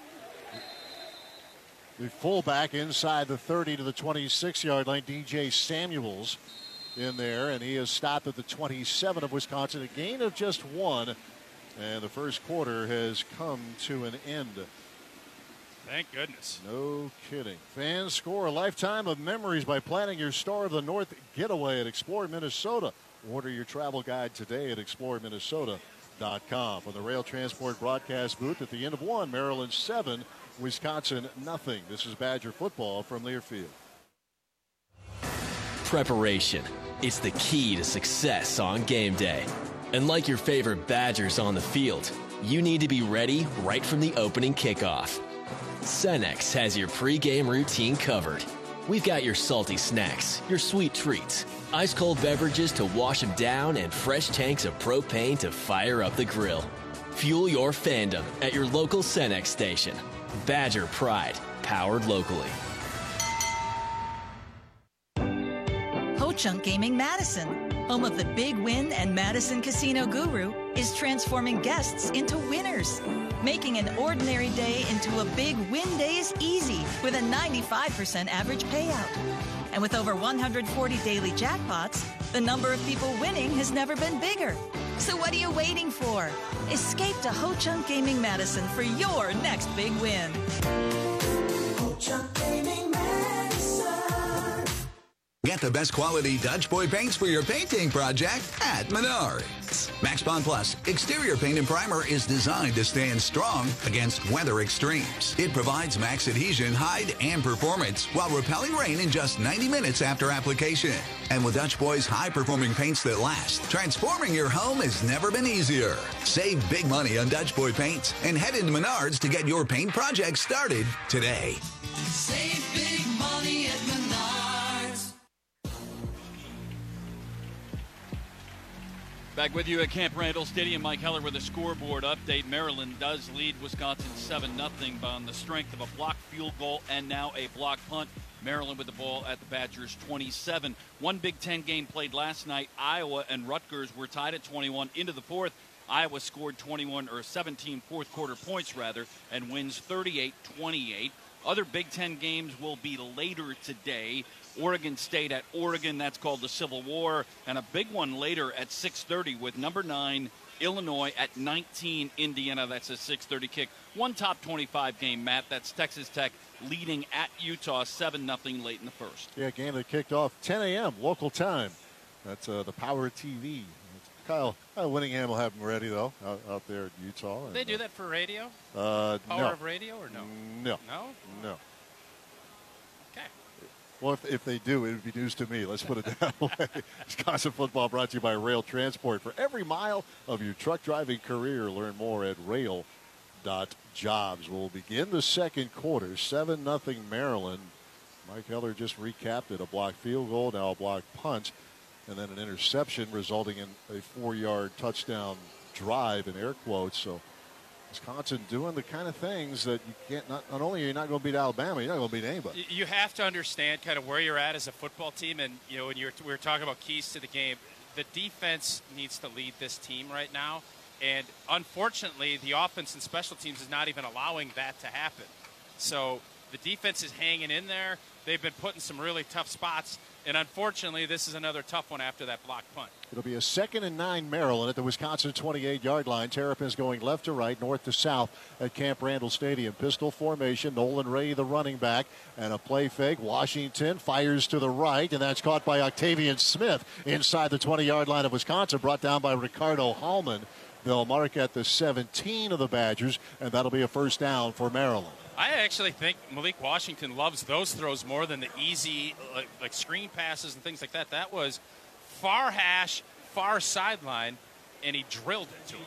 the fullback inside the 30 to the 26-yard line, DJ Samuels in there, and he is stopped at the 27 of Wisconsin, a gain of just 1, and the first quarter has come to an end. Thank goodness. No kidding. Fans score a lifetime of memories by planning your Star of the North getaway at Explore Minnesota. Order your travel guide today at exploreminnesota.com. From the Rail Transport broadcast booth at the end of 1, Maryland 7, Wisconsin nothing. This is Badger football from Learfield. preparation. It's the key to success on game day. And like your favorite Badgers on the field, you need to be ready right from the opening kickoff. Cenex has your pregame routine covered. We've got your salty snacks, your sweet treats, ice-cold beverages to wash them down, and fresh tanks of propane to fire up the grill. Fuel your fandom at your local Cenex station. Badger Pride, powered locally. Ho-Chunk Gaming Madison, home of the Big Win and Madison Casino Guru, is transforming guests into winners. Making an ordinary day into a big win day is easy with a 95% average payout. And with over 140 daily jackpots, the number of people winning has never been bigger. So what are you waiting for? Escape to Ho-Chunk Gaming Madison for your next big win. Ho-Chunk Gaming Madison. Get the best quality Dutch Boy paints for your painting project at Menards. Max Bond Plus exterior paint and primer is designed to stand strong against weather extremes. It provides max adhesion, hide, and performance while repelling rain in just 90 minutes after application. And with Dutch Boy's high-performing paints that last, transforming your home has never been easier. Save big money on Dutch Boy paints and head into Menards to get your paint project started today. Save big money at Menards. Back with you at Camp Randall Stadium. Mike Heller with a scoreboard update. Maryland does lead Wisconsin 7-0 on the strength of a blocked field goal and now a blocked punt. Maryland with the ball at the Badgers 27. One Big Ten game played last night. Iowa and Rutgers were tied at 21 into the fourth. Iowa scored 17 fourth quarter points and wins 38-28. Other Big Ten games will be later today. Oregon State at Oregon, that's called the Civil War, and a big one later at 6:30 with number 9 Illinois at 19 Indiana. That's a 6:30 kick. One top 25 game, Matt. That's Texas Tech leading at Utah 7-0 late in the first. Yeah, game that kicked off 10 a.m. local time. That's the Power TV. Kyle Whittingham will have them ready, though, out there at Utah. They do that for radio? Power of radio or no? No. No? No. Okay. Well, if they do, it would be news to me. Let's put it that way. Wisconsin football brought to you by Rail Transport. For every mile of your truck driving career, learn more at rail.jobs. We'll begin the second quarter, 7-0 Maryland. Mike Heller just recapped it. A blocked field goal, now a blocked punt, and then an interception resulting in a 4-yard touchdown drive in air quotes. So Wisconsin doing the kind of things that you can't, not only are you not going to beat Alabama, you're not going to beat anybody. You have to understand kind of where you're at as a football team. And, you know, when we were talking about keys to the game, the defense needs to lead this team right now. And unfortunately, the offense and special teams is not even allowing that to happen. So the defense is hanging in there. They've been put in some really tough spots. And unfortunately, this is another tough one after that blocked punt. It'll be a 2nd and 9 Maryland at the Wisconsin 28-yard line. Terrapins going left to right, north to south at Camp Randall Stadium. Pistol formation, Nolan Ray the running back, and a play fake. Washington fires to the right, and that's caught by Octavian Smith inside the 20-yard line of Wisconsin, brought down by Ricardo Hallman. They'll mark at the 17 of the Badgers, and that'll be a first down for Maryland. I actually think Malik Washington loves those throws more than the easy like screen passes and things like that. That was far hash, far sideline, and he drilled it to him.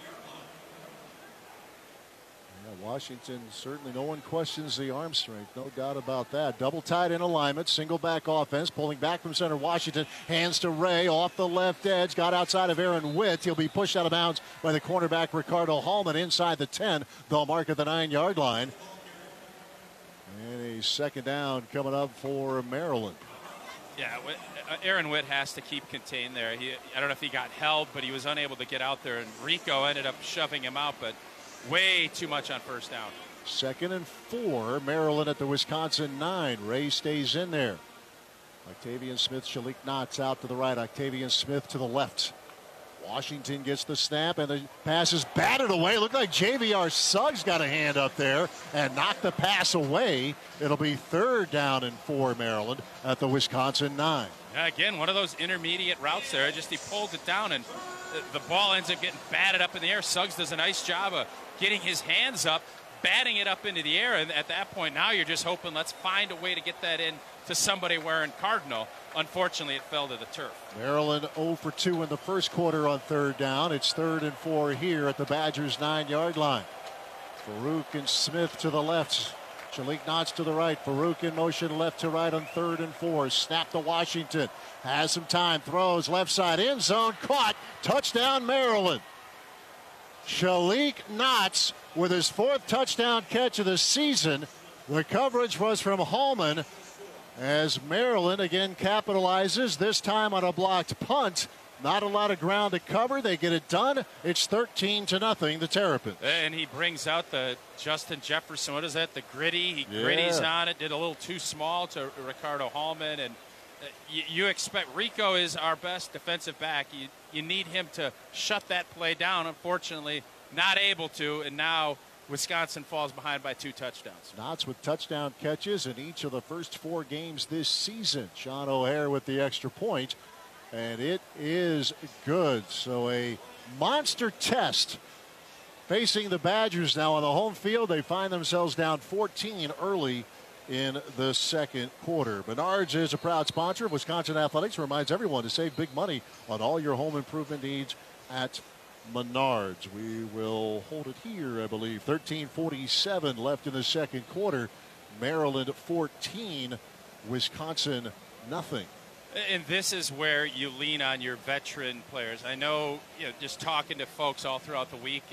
Yeah, Washington, certainly no one questions the arm strength, no doubt about that. Double tight in alignment, single back offense, pulling back from center Washington, hands to Ray off the left edge, got outside of Aaron Witt. He'll be pushed out of bounds by the cornerback Ricardo Hallman inside the 10. They'll mark at the 9-yard line. And a second down coming up for Maryland. Yeah, Aaron Witt has to keep contained there. I don't know if he got held, but he was unable to get out there, and Rico ended up shoving him out, but way too much on first down. 2nd and 4, Maryland at the Wisconsin 9. Ray stays in there. Octavian Smith, Shalik Knotts out to the right. Octavian Smith to the left. Washington gets the snap, and the pass is batted away. Looked like J.V.R. Suggs got a hand up there and knocked the pass away. It'll be 3rd down and 4 Maryland at the Wisconsin 9. Yeah, again, one of those intermediate routes there. Just he pulled it down, and the ball ends up getting batted up in the air. Suggs does a nice job of getting his hands up, batting it up into the air, and at that point now you're just hoping let's find a way to get that in to somebody wearing Cardinal. Unfortunately, it fell to the turf. Maryland 0 for 2 in the first quarter on third down. It's 3rd and 4 here at the Badgers' 9-yard line. Farouk and Smith to the left. Shalik Knotts to the right. Farouk in motion left to right on 3rd and 4. Snap to Washington. Has some time. Throws left side end zone. Caught. Touchdown Maryland. Shalik Knotts with his 4th touchdown catch of the season. The coverage was from Holman as Maryland again capitalizes, this time on a blocked punt. Not a lot of ground to cover. They get it done. It's 13-0, the Terrapins. And he brings out the Justin Jefferson. What is that? The gritty. He gritties on it. Did a little too small to Ricardo Hallman. And you expect Rico is our best defensive back. You need him to shut that play down. Unfortunately, not able to. And now Wisconsin falls behind by 2 touchdowns. Knotts with touchdown catches in each of the first 4 games this season. Sean O'Hare with the extra point. And it is good. So a monster test facing the Badgers now on the home field. They find themselves down 14 early in the second quarter. Menards is a proud sponsor of Wisconsin Athletics. Reminds everyone to save big money on all your home improvement needs at Menards. We will hold it here, I believe. 13:47 left in the second quarter. Maryland 14, Wisconsin nothing. And this is where you lean on your veteran players. I know, just talking to folks all throughout the week,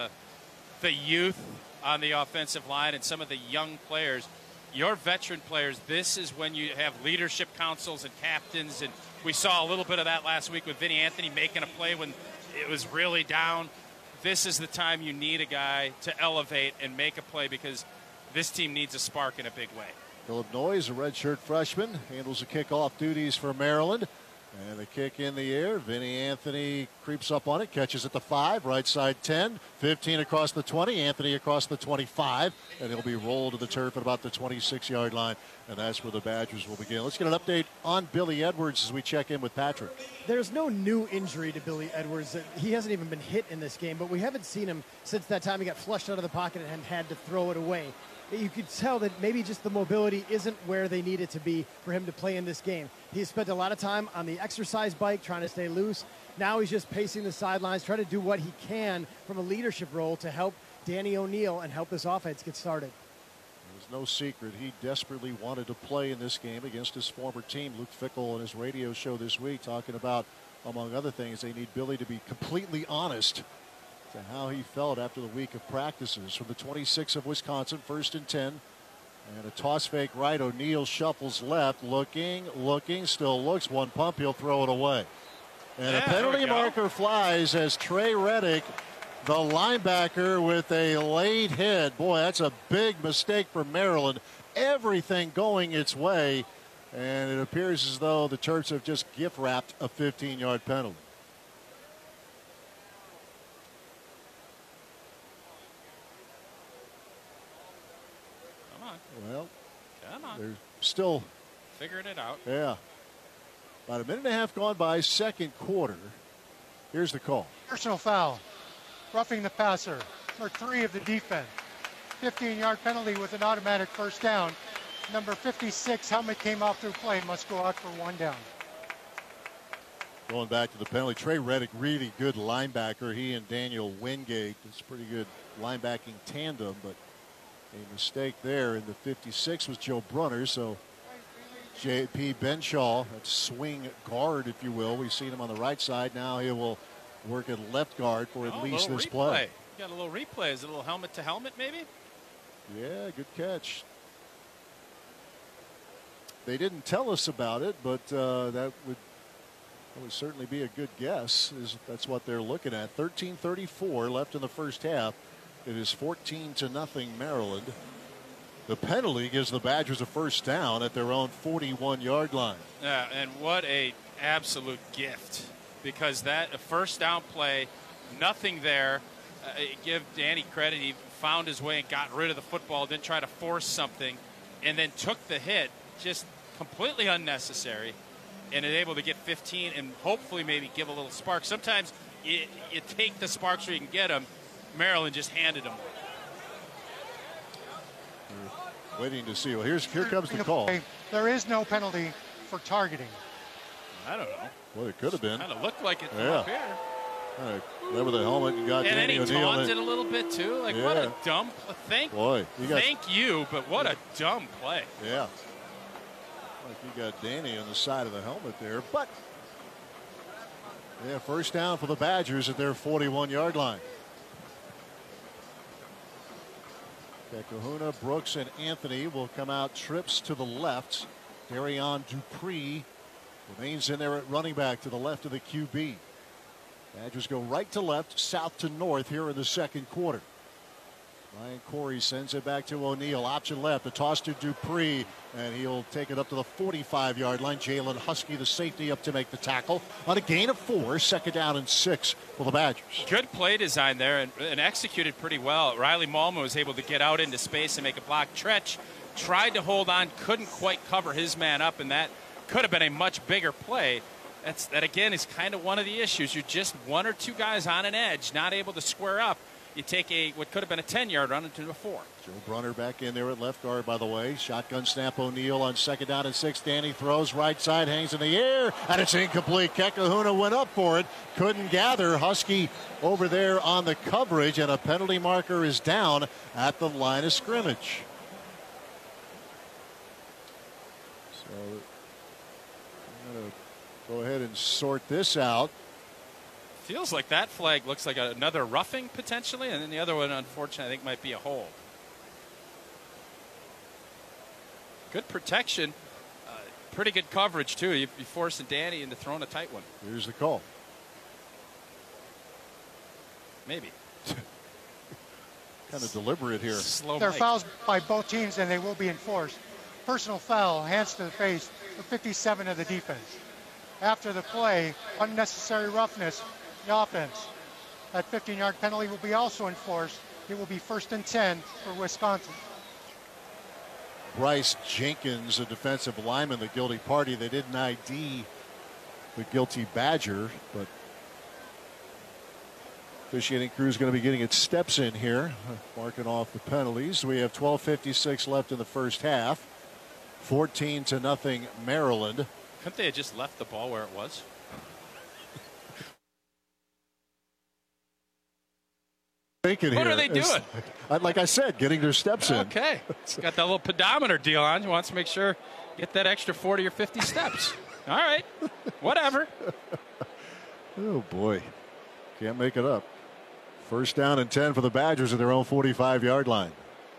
the youth on the offensive line and some of the young players, your veteran players, this is when you have leadership councils and captains. And we saw a little bit of that last week with Vinny Anthony making a play when it was really down. This is the time you need a guy to elevate and make a play because this team needs a spark in a big way. Philip Noyes, a redshirt freshman, handles the kickoff duties for Maryland. And the kick in the air. Vinny Anthony creeps up on it, catches at the 5, right side 10, 15 across the 20, Anthony across the 25, and he'll be rolled to the turf at about the 26-yard line, and that's where the Badgers will begin. Let's get an update on Billy Edwards as we check in with Patrick. There's no new injury to Billy Edwards. He hasn't even been hit in this game, but we haven't seen him since that time he got flushed out of the pocket and had to throw it away. You could tell that maybe just the mobility isn't where they need it to be for him to play in this game. He's spent a lot of time on the exercise bike trying to stay loose. Now he's just pacing the sidelines, trying to do what he can from a leadership role to help Danny O'Neal and help this offense get started. There's no secret he desperately wanted to play in this game against his former team. Luke Fickell on his radio show this week talking about, among other things, they need Billy to be completely honest to how he felt after the week of practices. From the 26 of Wisconsin, 1st and 10. And a toss fake right. O'Neal shuffles left, looking, still looks. One pump, he'll throw it away. And a penalty marker flies as Trey Reddick, the linebacker, with a late hit. Boy, that's a big mistake for Maryland. Everything going its way. And it appears as though the Terps have just gift-wrapped a 15-yard penalty. Well, come on. They're still figuring it out. Yeah. About a minute and a half gone by, second quarter. Here's the call. Personal foul. Roughing the passer. Number 3 of the defense. 15-yard penalty with an automatic first down. Number 56, helmet came off through play, must go out for 1 down. Going back to the penalty, Trey Reddick, really good linebacker. He and Daniel Wingate, it's a pretty good linebacking tandem, but a mistake there. In the 56 was Joe Brunner, so J.P. Benshaw, that swing guard, if you will. We've seen him on the right side. Now he will work at left guard for at least this play. You got a little replay. Is it a little helmet to helmet, maybe? Yeah, good catch. They didn't tell us about it, but that would certainly be a good guess. That's what they're looking at. 13:34 left in the first half. It is 14-0 Maryland. The penalty gives the Badgers a first down at their own 41-yard line. Yeah, and what a absolute gift, because that a first down play, nothing there. Give Danny credit. He found his way and got rid of the football, didn't try to force something, and then took the hit, just completely unnecessary, and is able to get 15 and hopefully maybe give a little spark. Sometimes you take the sparks where you can get them. Maryland just handed them. Waiting to see. Well, here comes the call. There is no penalty for targeting. I don't know. Well, it could have been. Kind of looked like it from Yeah. up here. All right, there with the helmet and got And then Danny he O'Neill. taunted a little bit too. Like what a dumb. Thank you, but what a dumb play. Yeah. Like you got Danny on the side of the helmet there, but yeah, first down for the Badgers at their 41-yard line. Kahuna, Brooks, and Anthony will come out trips to the left. Darion Dupree remains in there at running back to the left of the QB. Badgers go right to left, south to north here in the second quarter. Ryan Corey sends it back to O'Neill. Option left. A toss to Dupree, and he'll take it up to the 45-yard line. Jalen Husky, the safety, up to make the tackle on a gain of 4. Second down and 6 for the Badgers. Good play design there and executed pretty well. Riley Malma was able to get out into space and make a block. Tretch tried to hold on, couldn't quite cover his man up, and that could have been a much bigger play. That again is kind of one of the issues. You're just one or two guys on an edge, not able to square up. You take what could have been a 10-yard run into a 4. Joe Brunner back in there at left guard, by the way. Shotgun snap O'Neill on second down and 6. Danny throws right side, hangs in the air, and it's incomplete. Kekahuna went up for it, couldn't gather. Husky over there on the coverage, and a penalty marker is down at the line of scrimmage. So I'm going to go ahead and sort this out. Feels like that flag looks like another roughing potentially, and then the other one, unfortunately, I think might be a hold. Good protection. Pretty good coverage, too. You're forcing Danny into throwing a tight one. Here's the call. Maybe. Kind of deliberate here. There are fouls by both teams, and they will be enforced. Personal foul, hands to the face, for 57 of the defense. After the play, unnecessary roughness, the offense. That 15-yard penalty will be also enforced. It will be 1st and 10 for Wisconsin. Bryce Jenkins, a defensive lineman, the guilty party. They didn't ID the guilty Badger, but officiating crew is going to be getting its steps in here, marking off the penalties. We have 12:56 left in the first half. 14-0 Maryland. Couldn't they have just left the ball where it was? Thinking what here are they doing? Like I said, getting their steps in. Okay. Got that little pedometer deal on. Wants to make sure get that extra 40 or 50 steps. All right. Whatever. Oh, boy. Can't make it up. First down and 10 for the Badgers at their own 45-yard line.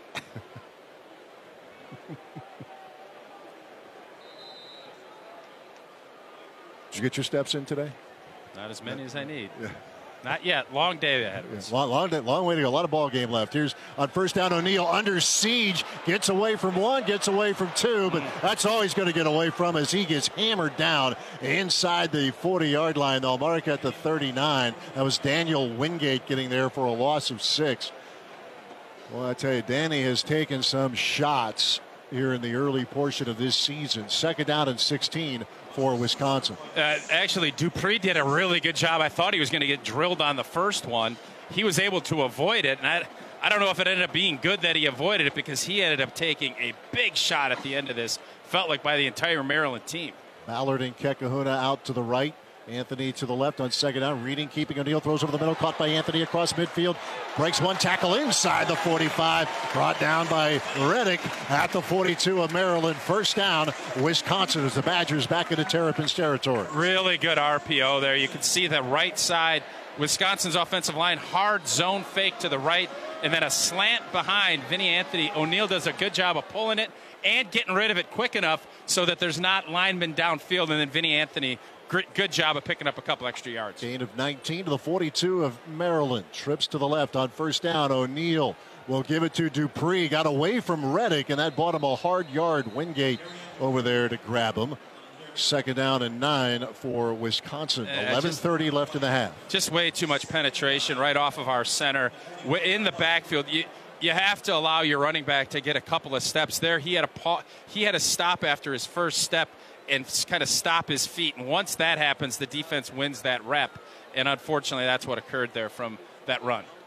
Did you get your steps in today? Not as many as I need. Yeah. Not yet. Long day ahead of us. Long way to go. A lot of ball game left. Here's on first down. O'Neill under siege. Gets away from 1, gets away from 2, but that's all he's going to get away from as he gets hammered down inside the 40-yard line. They'll mark at the 39. That was Daniel Wingate getting there for a loss of 6. Well, I tell you, Danny has taken some shots here in the early portion of this season. Second down and 16 for Wisconsin. Actually, Dupree did a really good job. I thought he was going to get drilled on the first one. He was able to avoid it, and I don't know if it ended up being good that he avoided it because he ended up taking a big shot at the end of this. Felt like by the entire Maryland team. Ballard and Kekahuna out to the right. Anthony to the left on second down. Reading, keeping O'Neill, throws over the middle, caught by Anthony across midfield. Breaks one tackle inside the 45. Brought down by Reddick at the 42 of Maryland. First down, Wisconsin, as the Badgers back into Terrapins territory. Really good RPO there. You can see the right side. Wisconsin's offensive line, hard zone fake to the right, and then a slant behind Vinny Anthony. O'Neill does a good job of pulling it and getting rid of it quick enough so that there's not linemen downfield, and then Vinny Anthony, good job of picking up a couple extra yards. Gain of 19 to the 42 of Maryland. Trips to the left on first down. O'Neill will give it to Dupree. Got away from Reddick, and that bought him a hard yard. Wingate over there to grab him. Second down and 9 for Wisconsin. 11:30 left in the half. Just way too much penetration right off of our center. In the backfield, you have to allow your running back to get a couple of steps there. He had a stop after his first step and kind of stop his feet. And once that happens, the defense wins that rep. And unfortunately, that's what occurred there from that run.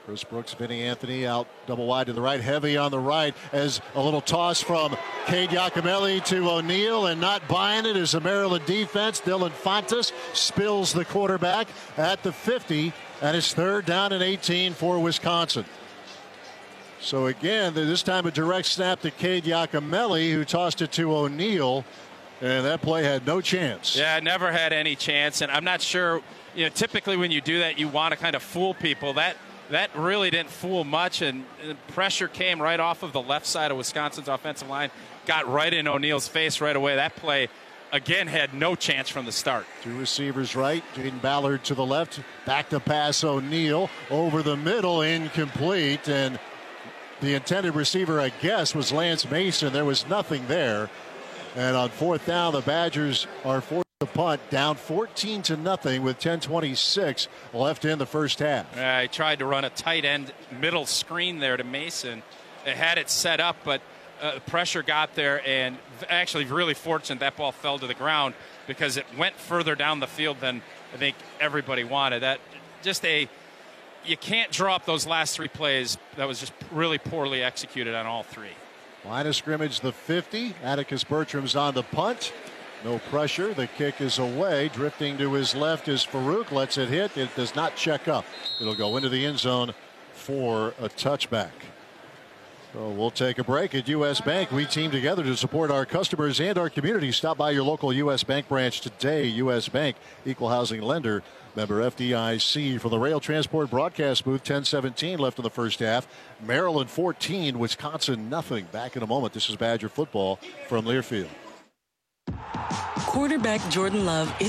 Chris Brooks, Vinny Anthony out double wide to the right, heavy on the right as a little toss from Cade Giacomelli to O'Neal, and not buying it is the Maryland defense. Dylan Fontes spills the quarterback at the 50, and it's 3rd down and 18 for Wisconsin. So again, this time a direct snap to Cade Giacomelli, who tossed it to O'Neal, and that play had no chance. Yeah, never had any chance, and I'm not sure, typically when you do that, you want to kind of fool people. That really didn't fool much, and pressure came right off of the left side of Wisconsin's offensive line, got right in O'Neal's face right away. That play, again, had no chance from the start. 2 receivers right, Jaden Ballard to the left, back to pass O'Neal, over the middle, incomplete, and the intended receiver, I guess, was Lance Mason. There was nothing there, and on 4th down, the Badgers are forced to punt, down 14-0 with 10:26 left in the first half. He tried to run a tight end middle screen there to Mason. It had it set up, but pressure got there, and actually really fortunate that ball fell to the ground because it went further down the field than I think everybody wanted. You can't draw up those last 3 plays. That was just really poorly executed on all 3. Line of scrimmage, the 50. Atticus Bertram's on the punt. No pressure. The kick is away. Drifting to his left is Farouk. Lets it hit. It does not check up. It'll go into the end zone for a touchback. So we'll take a break. At U.S. Bank, we team together to support our customers and our community. Stop by your local U.S. Bank branch today. U.S. Bank, equal housing lender, member FDIC. From the Rail Transport broadcast booth, 10:17 left in the first half. Maryland 14, Wisconsin nothing. Back in a moment. This is Badger football from Learfield. Quarterback Jordan Love is